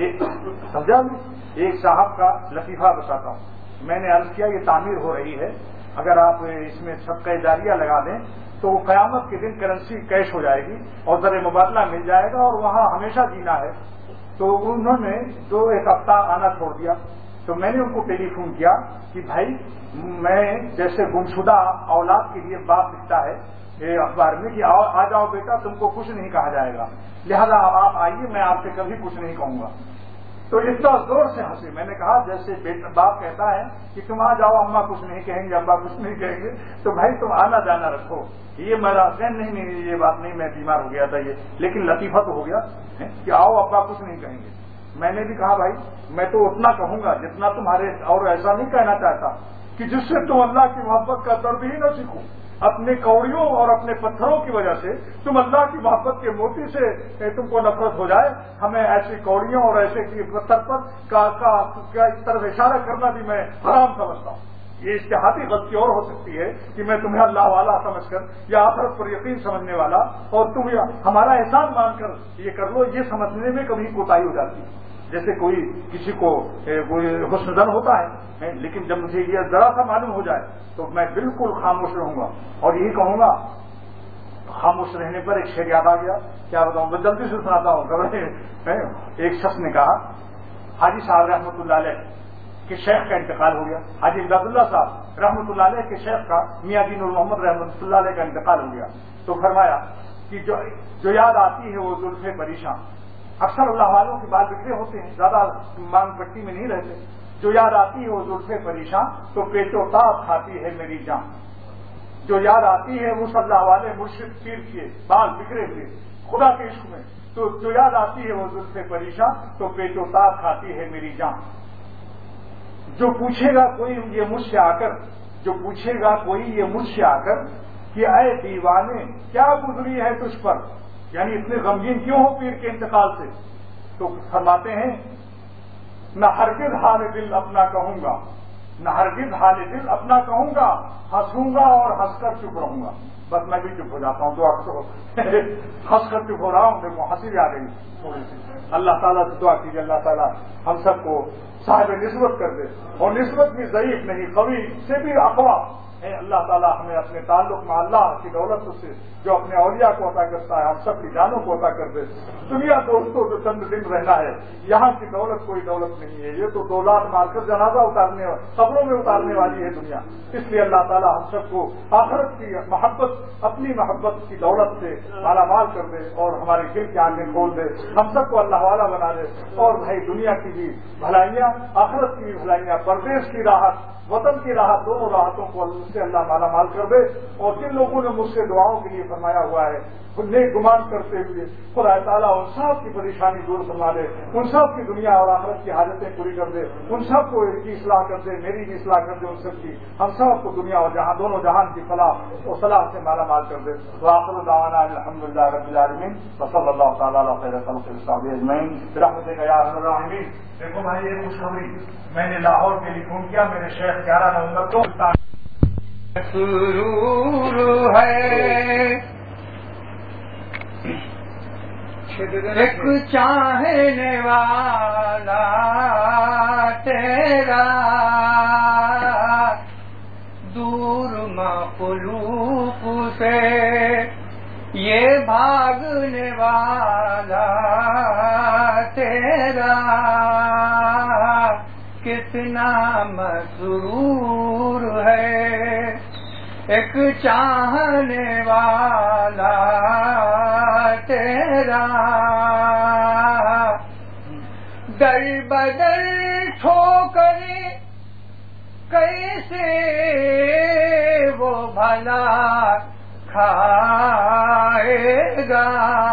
سمجھا میں ایک صاحب کا لطیفہ بتاتا ہوں. میں نے عرض کیا یہ تعمیر ہو رہی ہے, اگر آپ اس میں صدقہ جاریہ لگا دیں تو قیامت کے دن کرنسی کیش ہو جائے گی اور زر مبادلہ مل جائے گا اور وہاں ہمیشہ جینا ہے. تو انہوں نے دو ایک ہفتہ آنا چھوڑ دیا. تو میں نے ان کو ٹیلی فون کیا کہ بھائی میں جیسے گمشدہ اولاد کے لیے باپ لکھتا ہے اخبار میں کہ آ جاؤ بیٹا تم کو کچھ نہیں کہا جائے گا, لہذا آپ آئیے, میں آپ سے کبھی کچھ نہیں کہوں گا. تو اتنا زور سے ہنسے. میں نے کہا جیسے بیٹا باپ کہتا ہے کہ تم آ جاؤ, اماں کچھ نہیں کہیں گے, ابا کچھ نہیں کہیں گے, تو بھائی تم آنا جانا رکھو. یہ میرا ذہن نہیں نہیں یہ بات نہیں, میں بیمار ہو گیا تھا یہ, لیکن لطیفہ تو ہو گیا کہ آؤ ابا کچھ نہیں کہیں گے. میں نے بھی کہا بھائی میں تو اتنا کہوں گا جتنا تمہارے, اور ایسا نہیں کہنا چاہتا کہ جس سے تم اللہ کی محبت کا درد ہی نہ سیکھو. اپنے کوڑیوں اور اپنے پتھروں کی وجہ سے تم اللہ کی محبت کے موتی سے تم کو نفرت ہو جائے. ہمیں ایسی کوڑیوں اور ایسے کی پتھر پر کا, کا, کا اس طرف اشارہ کرنا بھی میں حرام سمجھتا ہوں. یہ اشتہاتی غلطی اور ہو سکتی ہے کہ میں تمہیں اللہ والا سمجھ کر یا آخرت پر یقین سمجھنے والا اور تم ہمارا احسان مان کر یہ کر لو, یہ سمجھنے میں کبھی کوتاہی ہو جاتی ہے. جیسے کوئی کسی کو حسن زن ہوتا ہے, لیکن جب مجھے یہ ذرا سا معلوم ہو جائے تو میں بالکل خاموش رہوں گا اور یہی کہوں گا. خاموش رہنے پر ایک شعر یاد آ گیا, کیا بتاؤں, میں جلدی سے سناتا ہوں. ایک شخص نے کہا حاجی صاحب رحمۃ اللہ علیہ کے شیخ کا انتقال ہو گیا. حاجی امداد اللہ صاحب رحمۃ اللہ علیہ کے شیخ کا میاں دین محمد رحمۃ اللہ علیہ کا انتقال ہو گیا. تو فرمایا کہ جو جو یاد آتی ہے وہ زلفیں پریشان. اکثر اللہ والوں کے بال بکھرے ہوتے ہیں, زیادہ مانگ پٹی میں نہیں رہتے. جو یاد آتی ہے وہ زلفیں پریشان, تو پیچو تاب کھاتی ہے میری جان. جو یاد آتی ہے وہ اللہ والے مرشد پیر کے بال بکھرے ہوئے خدا کے عشق میں, تو جو یاد آتی ہے وہ زلفیں پریشان, تو پیچو تاب کھاتی ہے میری جان. جو پوچھے گا کوئی یہ مجھ سے آ کر, جو پوچھے گا کوئی یہ مجھ سے آ کر کہ اے دیوانے کیا گزری ہے تجھ پر, یعنی اتنے غمگین کیوں ہو پیر کے انتقال سے, تو فرماتے ہیں نہ ہرگز حال دل اپنا کہوں گا, نہ ہرگز حال دل اپنا کہوں گا، ہنسوں گا اور ہنس کر چپ رہوں گا. بس میں بھی چپ ہو جاتا ہوں دعا کرو. ہنس کر چپ ہو رہا ہوں، دیکھو ہنسی آ گئی تھوڑی سی. اللہ تعالیٰ سے دعا کیجیے اللہ تعالیٰ ہم سب کو صاحب نسبت کر دے، اور نسبت بھی ضعیف نہیں، قوی سے بھی اقوا ہے. اللہ تعالیٰ ہمیں اپنے تعلق میں اللہ کی دولت سے جو اپنے اولیاء کو عطا کرتا ہے ہم سب کی جانوں کو عطا کر دے. دنیا دوستوں جو چند دن رہنا ہے، یہاں کی دولت کوئی دولت نہیں ہے، یہ تو دو لاکھ مال کر جنازہ اتارنے قبروں میں اتارنے والی ہے دنیا. اس لیے اللہ تعالیٰ ہم سب کو آخرت کی محبت، اپنی محبت کی دولت سے مالا مال کر دے اور ہمارے دل کی آنکھیں کھول دے، ہم سب کو اللہ والا بنا دے. اور بھائی دنیا کی بھی بھلائیاں، آخرت کی بھی بھلائیاں، پردیش کی راحت، وطن کی راحت، دونوں راحتوں کو سے اللہ مالا مال کر دے. اور جن لوگوں نے مجھ سے دعاؤں کے لیے فرمایا ہوا ہے، نیک گمان کرتے ہوئے خدا تعالیٰ ان سب کی پریشانی دور فرما دے، ان سب کی دنیا اور آخرت کی حاجتیں پوری کر دے، ان سب کو ان کی اصلاح کر دے، میری بھی اصلاح کر دے، ان سب کی، ہم سب کو دنیا اور جہاں دونوں جہان کی فلاح اور صلاح سے مالا مال کر دے. وآخر دعوانا الحمدللہ رب العالمین وصلی اللہ تعالیٰ علی خیر خلق الصحابہ اجمعین برحمتک یا ارحم الراحمین. دیکھو بھائی یہ خوشخبری میں نے لاہور کے لیے فون کیا، میرے شیخ گیارہ نومبر کو سرور ہے ایک چاہنے والا تیرا، دور مخلوق سے یہ بھاگنے والا تیرا، کتنا مسرور ہے ایک چاہنے والا تیرا. در بدر ٹھوکریں کیسے وہ بھلا کھائے گا،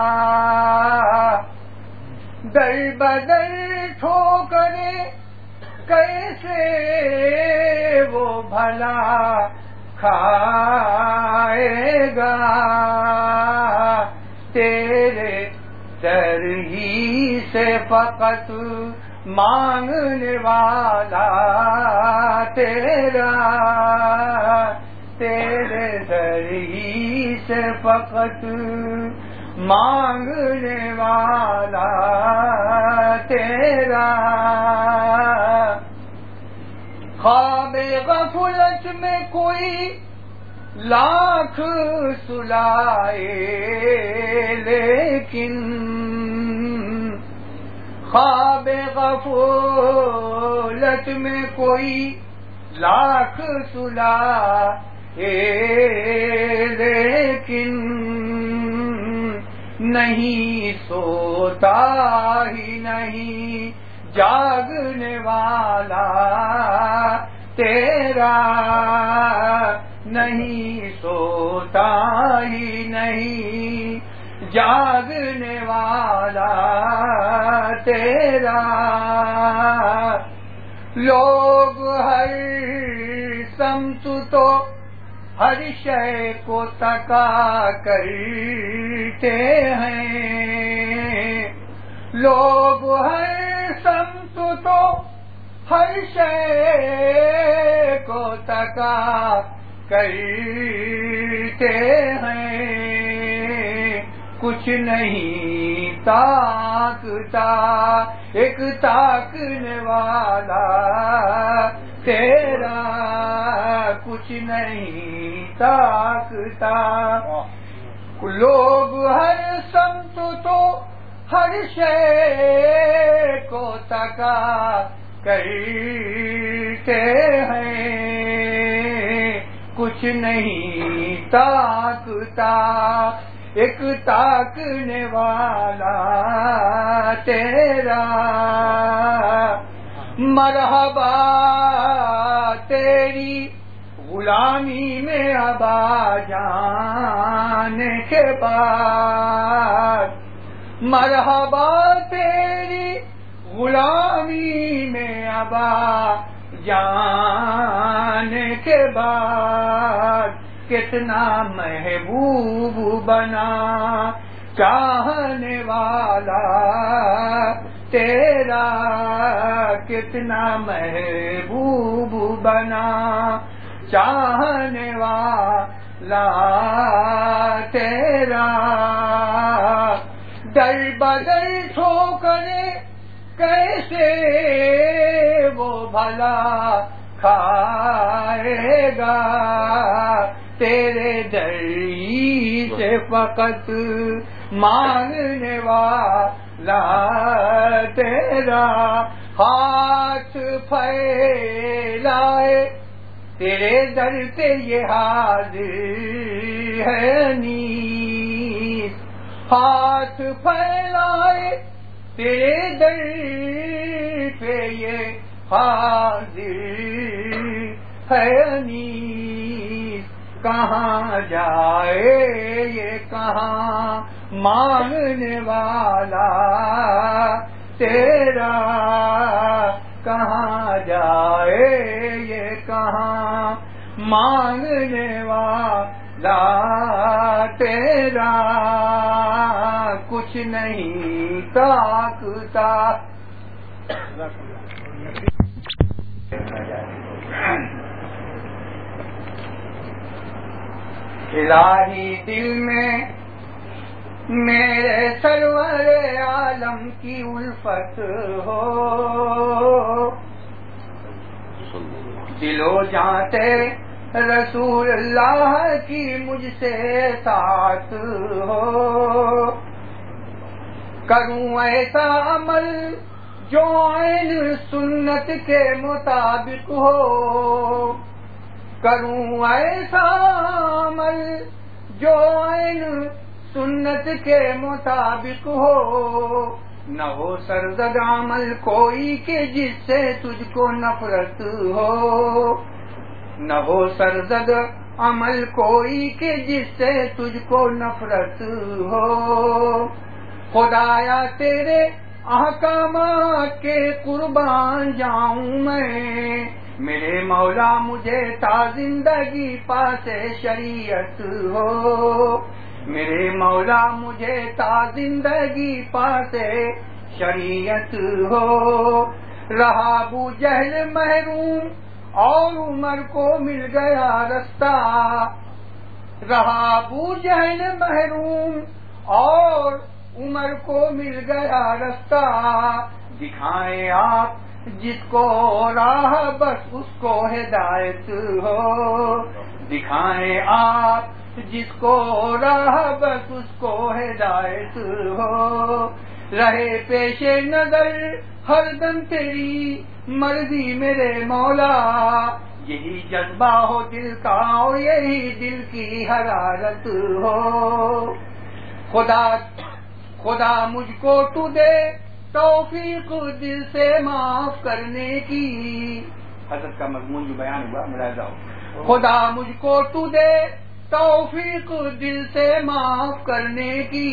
در بدر ٹھوکریں کیسے وہ بھلا کھائے گا. تیرے در ہی سے فقط مانگنے والا تیرا، تیرے در ہی سے فقط مانگنے والا تیرا. خواب غفلت میں کوئی لاکھ سلائے لیکن، خواب غفلت میں کوئی لاکھ سلائے لیکن، نہیں سوتا ہی نہیں جاگنے والا تیرا، نہیں سوتا ہی نہیں جاگنے والا تیرا. لوگ ہر سمت تو ہر شے کو تکا کرتے ہیں، لوگ ہر سمت تو ہر شے کو تکا کرتے ہیں، کچھ نہیں طاقتا ایک تاکنے والا تیرا، کچھ نہیں طاقتا. لوگ ہر سمت تو ہر شے کو تکا کرتے ہیں، کچھ نہیں طاقتا ایک تاکنے والا تیرا. مرحبا تیری غلامی میں ابا جانے کے بعد، مرحبا تیری غلامی میں ابا جانے کے بعد، کتنا محبوب بنا چاہنے والا تیرا، کتنا محبوب بنا چاہنے والا تیرا، در بدر ٹھوکرے کیسے وہ بھلا کھائے گا، تیرے در ہی سے فقط مانگنے والا تیرا، ہاتھ پھیلائے تیرے در پہ یہ حاضر ہے نیز، ہاتھ پھیلائے تیرے در پہ یہ حاضر ہے نیز، کہاں جائے یہ کہاں مانگنے والا تیرا، کہاں جائے یہ کہاں مانگنے والا تیرا، کچھ نہیں طاقتا الہی دل میں میرے سرور عالم کی الفت ہو، دل و جاں تیرے رسول اللہ کی مجھ سے ساتھ ہو، کروں ایسا عمل جو عین سنت کے مطابق ہو، کروں ایسا عمل جو عین سنت کے مطابق ہو، نہ ہو سرزد عمل کوئی کہ جس سے تجھ کو نفرت ہو، نہ ہو سرزد عمل کوئی کہ جس سے تجھ کو نفرت ہو، خدایا تیرے احکامات کے قربان جاؤں میں، میرے مولا مجھے تا زندگی پاس شریعت ہو، میرے مولا مجھے تا زندگی پاس شریعت ہو، رہا ابو جہل محروم اور عمر کو مل گیا رستہ، رہا ابو جہل محروم اور عمر کو مل گیا رستہ، دکھائیں آپ جس کو راہ بس اس کو ہدایت ہو، دکھائیں آپ جس کو راہ بس اس کو ہدایت ہو، رہے پیش نظر ہر دم تیری مرضی میرے مولا، یہی جذبہ ہو دل کا اور یہی دل کی حرارت ہو، خدا خدا مجھ کو تو دے توفیق دل سے معاف کرنے کی، حضرت کا مضمون جو بیان ہوا ملاحظہ ہو، خدا مجھ کو تو دے توفیق دل سے معاف کرنے کی،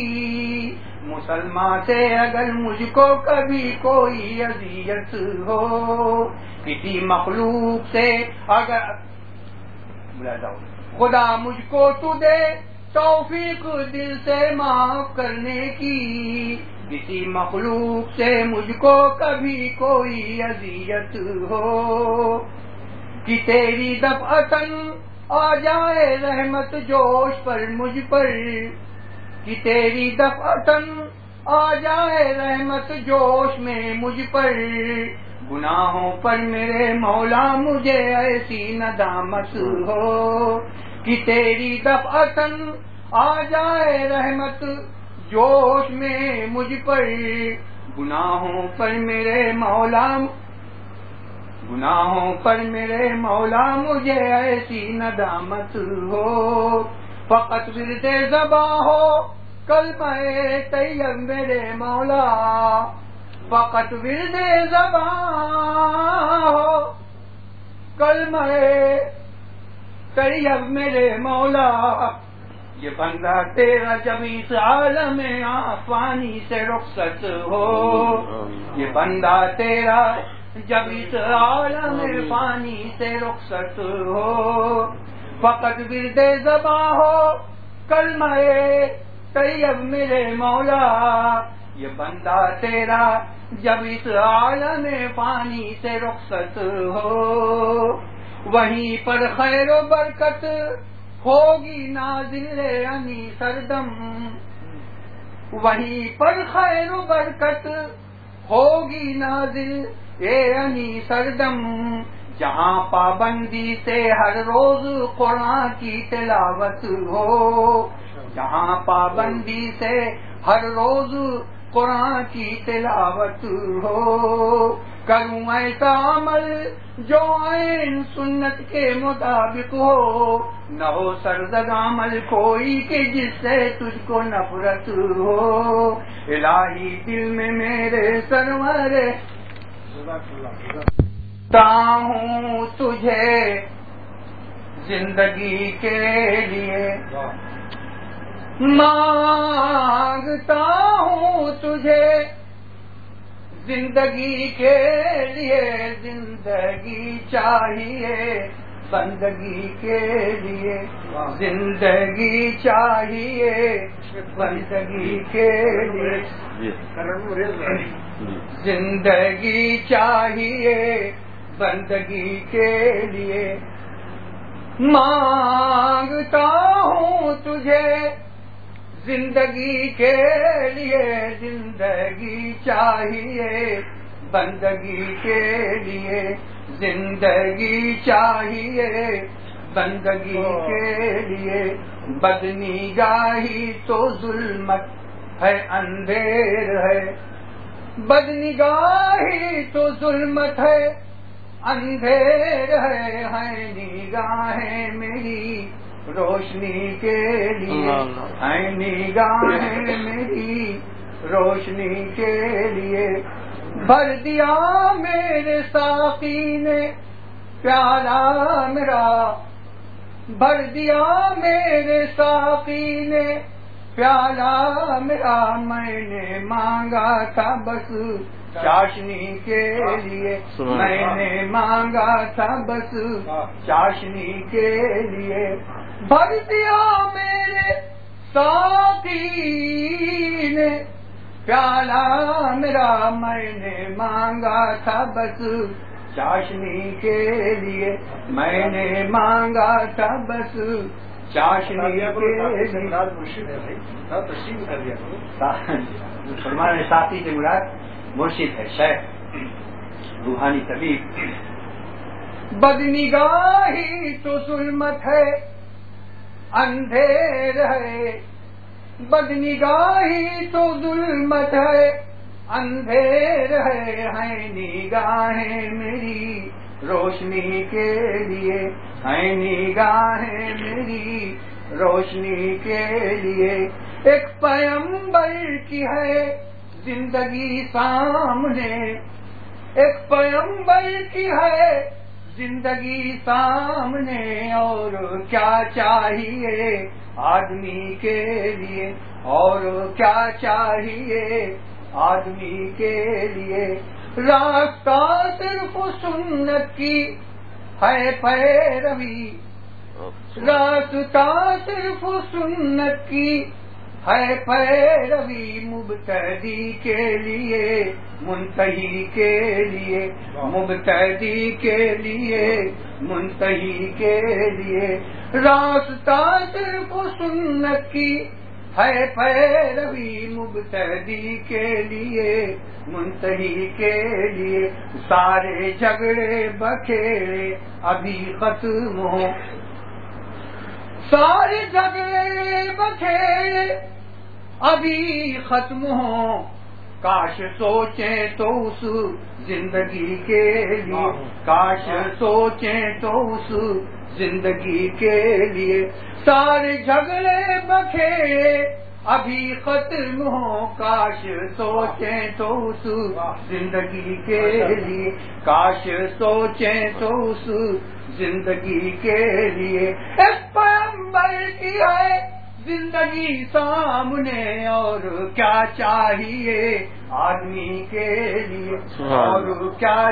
مسلمان سے اگر مجھ کو کبھی کوئی اذیت ہو، کسی مخلوق سے اگر ملاحظہ ہو، خدا مجھ کو تو دے توفیق دل سے معاف کرنے کی، کسی مخلوق سے مجھ کو کبھی کوئی اذیت ہو، کہ تیری دفعتاً آ جائے رحمت جوش پر مجھ پر، کہ تیری دفعتاً آ جائے رحمت جوش میں مجھ پر، گناہوں پر میرے مولا مجھے ایسی ندامت ہو، کہ تیری دفعتاً آ جائے رحمت جوش میں مجھ پر، گناہوں پر میرے مولا گناہوں پر میرے مولا مجھے ایسی ندامت ہو، فقط ورد زباں ہو کلمہ طیب میرے مولا، فقط ورد زباں ہو کلمہ طیب میرے مولا، یہ بندہ تیرا جب اس عالم فانی سے رخصت ہو، یہ بندہ تیرا جب اس عالم فانی سے رخصت ہو، فقط ورد زباں ہو کلمہ طیب میرے مولا، یہ بندہ تیرا جب اس عالم فانی سے رخصت ہو، وہیں پر خیر و برکت ہوگی نازل انی سردم، وہیں پر خیر و برکت ہوگی نازل اے انی سردم، جہاں پابندی سے ہر روز قرآن کی تلاوت ہو، جہاں پابندی سے ہر روز قرآن کی تلاوت ہو، کروں ایسا عمل جو عین سنت کے مطابق ہو، نہ ہو سرزد عمل کوئی کہ جس سے تجھ کو نفرت ہو، الہی دل میں میرے سرور ہوں تجھے زندگی کے لیے، مانگتا ہوں تجھے زندگی کے لیے، زندگی چاہیے بندگی کے لیے، زندگی چاہیے بندگی کے لیے، زندگی چاہیے بندگی کے لیے، مانگتا ہوں تجھے زندگی کے لیے، زندگی چاہیے بندگی کے لیے، زندگی چاہیے بندگی کے لیے، بدنگاہی تو ظلمت ہے اندھیر ہے، بدنگاہی تو ظلمت ہے اندھیر ہے، ہے نگاہیں میری روشنی کے لیے، ہے نگاہیں میری روشنی کے لیے، بھر دیا میرے ساقی نے پیالہ میرا، بھر دیا میرے ساقی نے پیالہ میرا، میں نے مانگا تھا بس چاشنی کے لیے، میں نے مانگا تھا بس چاشنی کے لیے، بھر دیا میرے ساقی نے پیالہ میرا، میں نے مانگا تھا بس چاشنی کے لیے، میں نے مانگا تھا بس چاشنی کے لیے، فرمان ساتھی کے مراد مرشد ہے، شیخ روحانی طبیب، بدنگاہی تو ظلمت ہے اندھیر ہے، بدنگاہی تو ظلمت ہے اندھیر ہے، ہے نگاہیں میری روشنی کے لیے، ہے نگاہیں میری روشنی کے لیے، ایک پیغمبر کی ہے زندگی سامنے، ایک پیغمبر کی ہے زندگی سامنے، اور کیا چاہیے آدمی کے لیے، اور کیا چاہیے آدمی کے لیے، راستہ صرف سنت کی ہے پیروی، راستہ صرف سنت کی ہے پیروی، مبتدی کے لیے منتہی کے لیے، مبتدی کے لیے منتہی کے لیے، راستہ صرف سنت کی ہے پیروی، مبتدی کے لیے منتہی کے لیے، سارے جھگڑے بکھیڑے ابھی ختم ہو، سارے جھگڑے بکھیڑے ابھی ختم ہو، کاش سوچیں تو اس زندگی کے لیے، کاش سوچیں تو اس زندگی کے لیے، سارے جھگڑے بکھیڑے ابھی ختم ہو، کاش سوچیں تو اس زندگی کے لیے، کاش سوچیں تو اس زندگی کے لیے، ایک پیغمبر کی ہے زندگی سامنے، اور کیا چاہیے آدمی کے لیے، اور کیا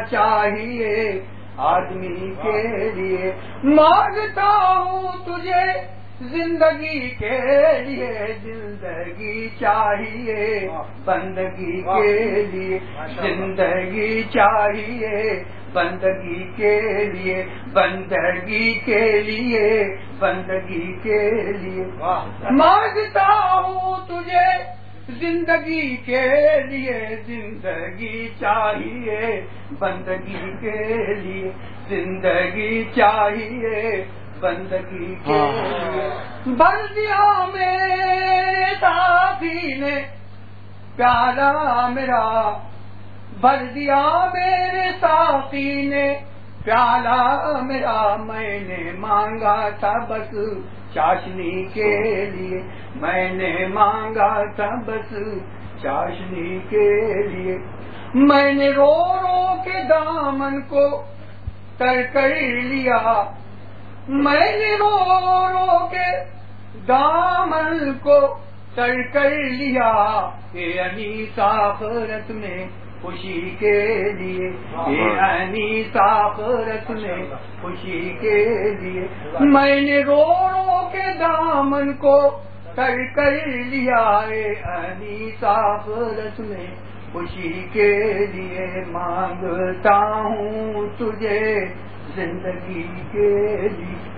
چاہیے آدمی کے لیے، مانگتا ہوں تجھے زندگی کے لیے زندگی چاہیے بندگی کے لیے زندگی چاہیے بندگی کے لیے بندگی کے لیے بندگی کے لیے مانگتا ہوں تجھے زندگی کے لیے زندگی چاہیے بندگی کے لیے زندگی چاہیے بندگی کے لیے بھر دیا میرے ساتھی نے پیالہ میرا بھر دیا میرے ساتھی نے پیالہ میرا میں نے مانگا تھا بس چاشنی کے لیے میں نے مانگا تھا بس چاشنی کے لیے میں نے رو رو کے دامن کو تر کر لیا میں نے رو رو کے دامن کو تر کر لیا اے انیس آخرت میں خوشی کے لیے اے انیس آخرت میں خوشی کے لیے میں نے رو رو کے دامن کو تر کر لیا اے انیس آخرت میں خوشی کے لیے مانگتا ہوں تجھے زندگی کے لیے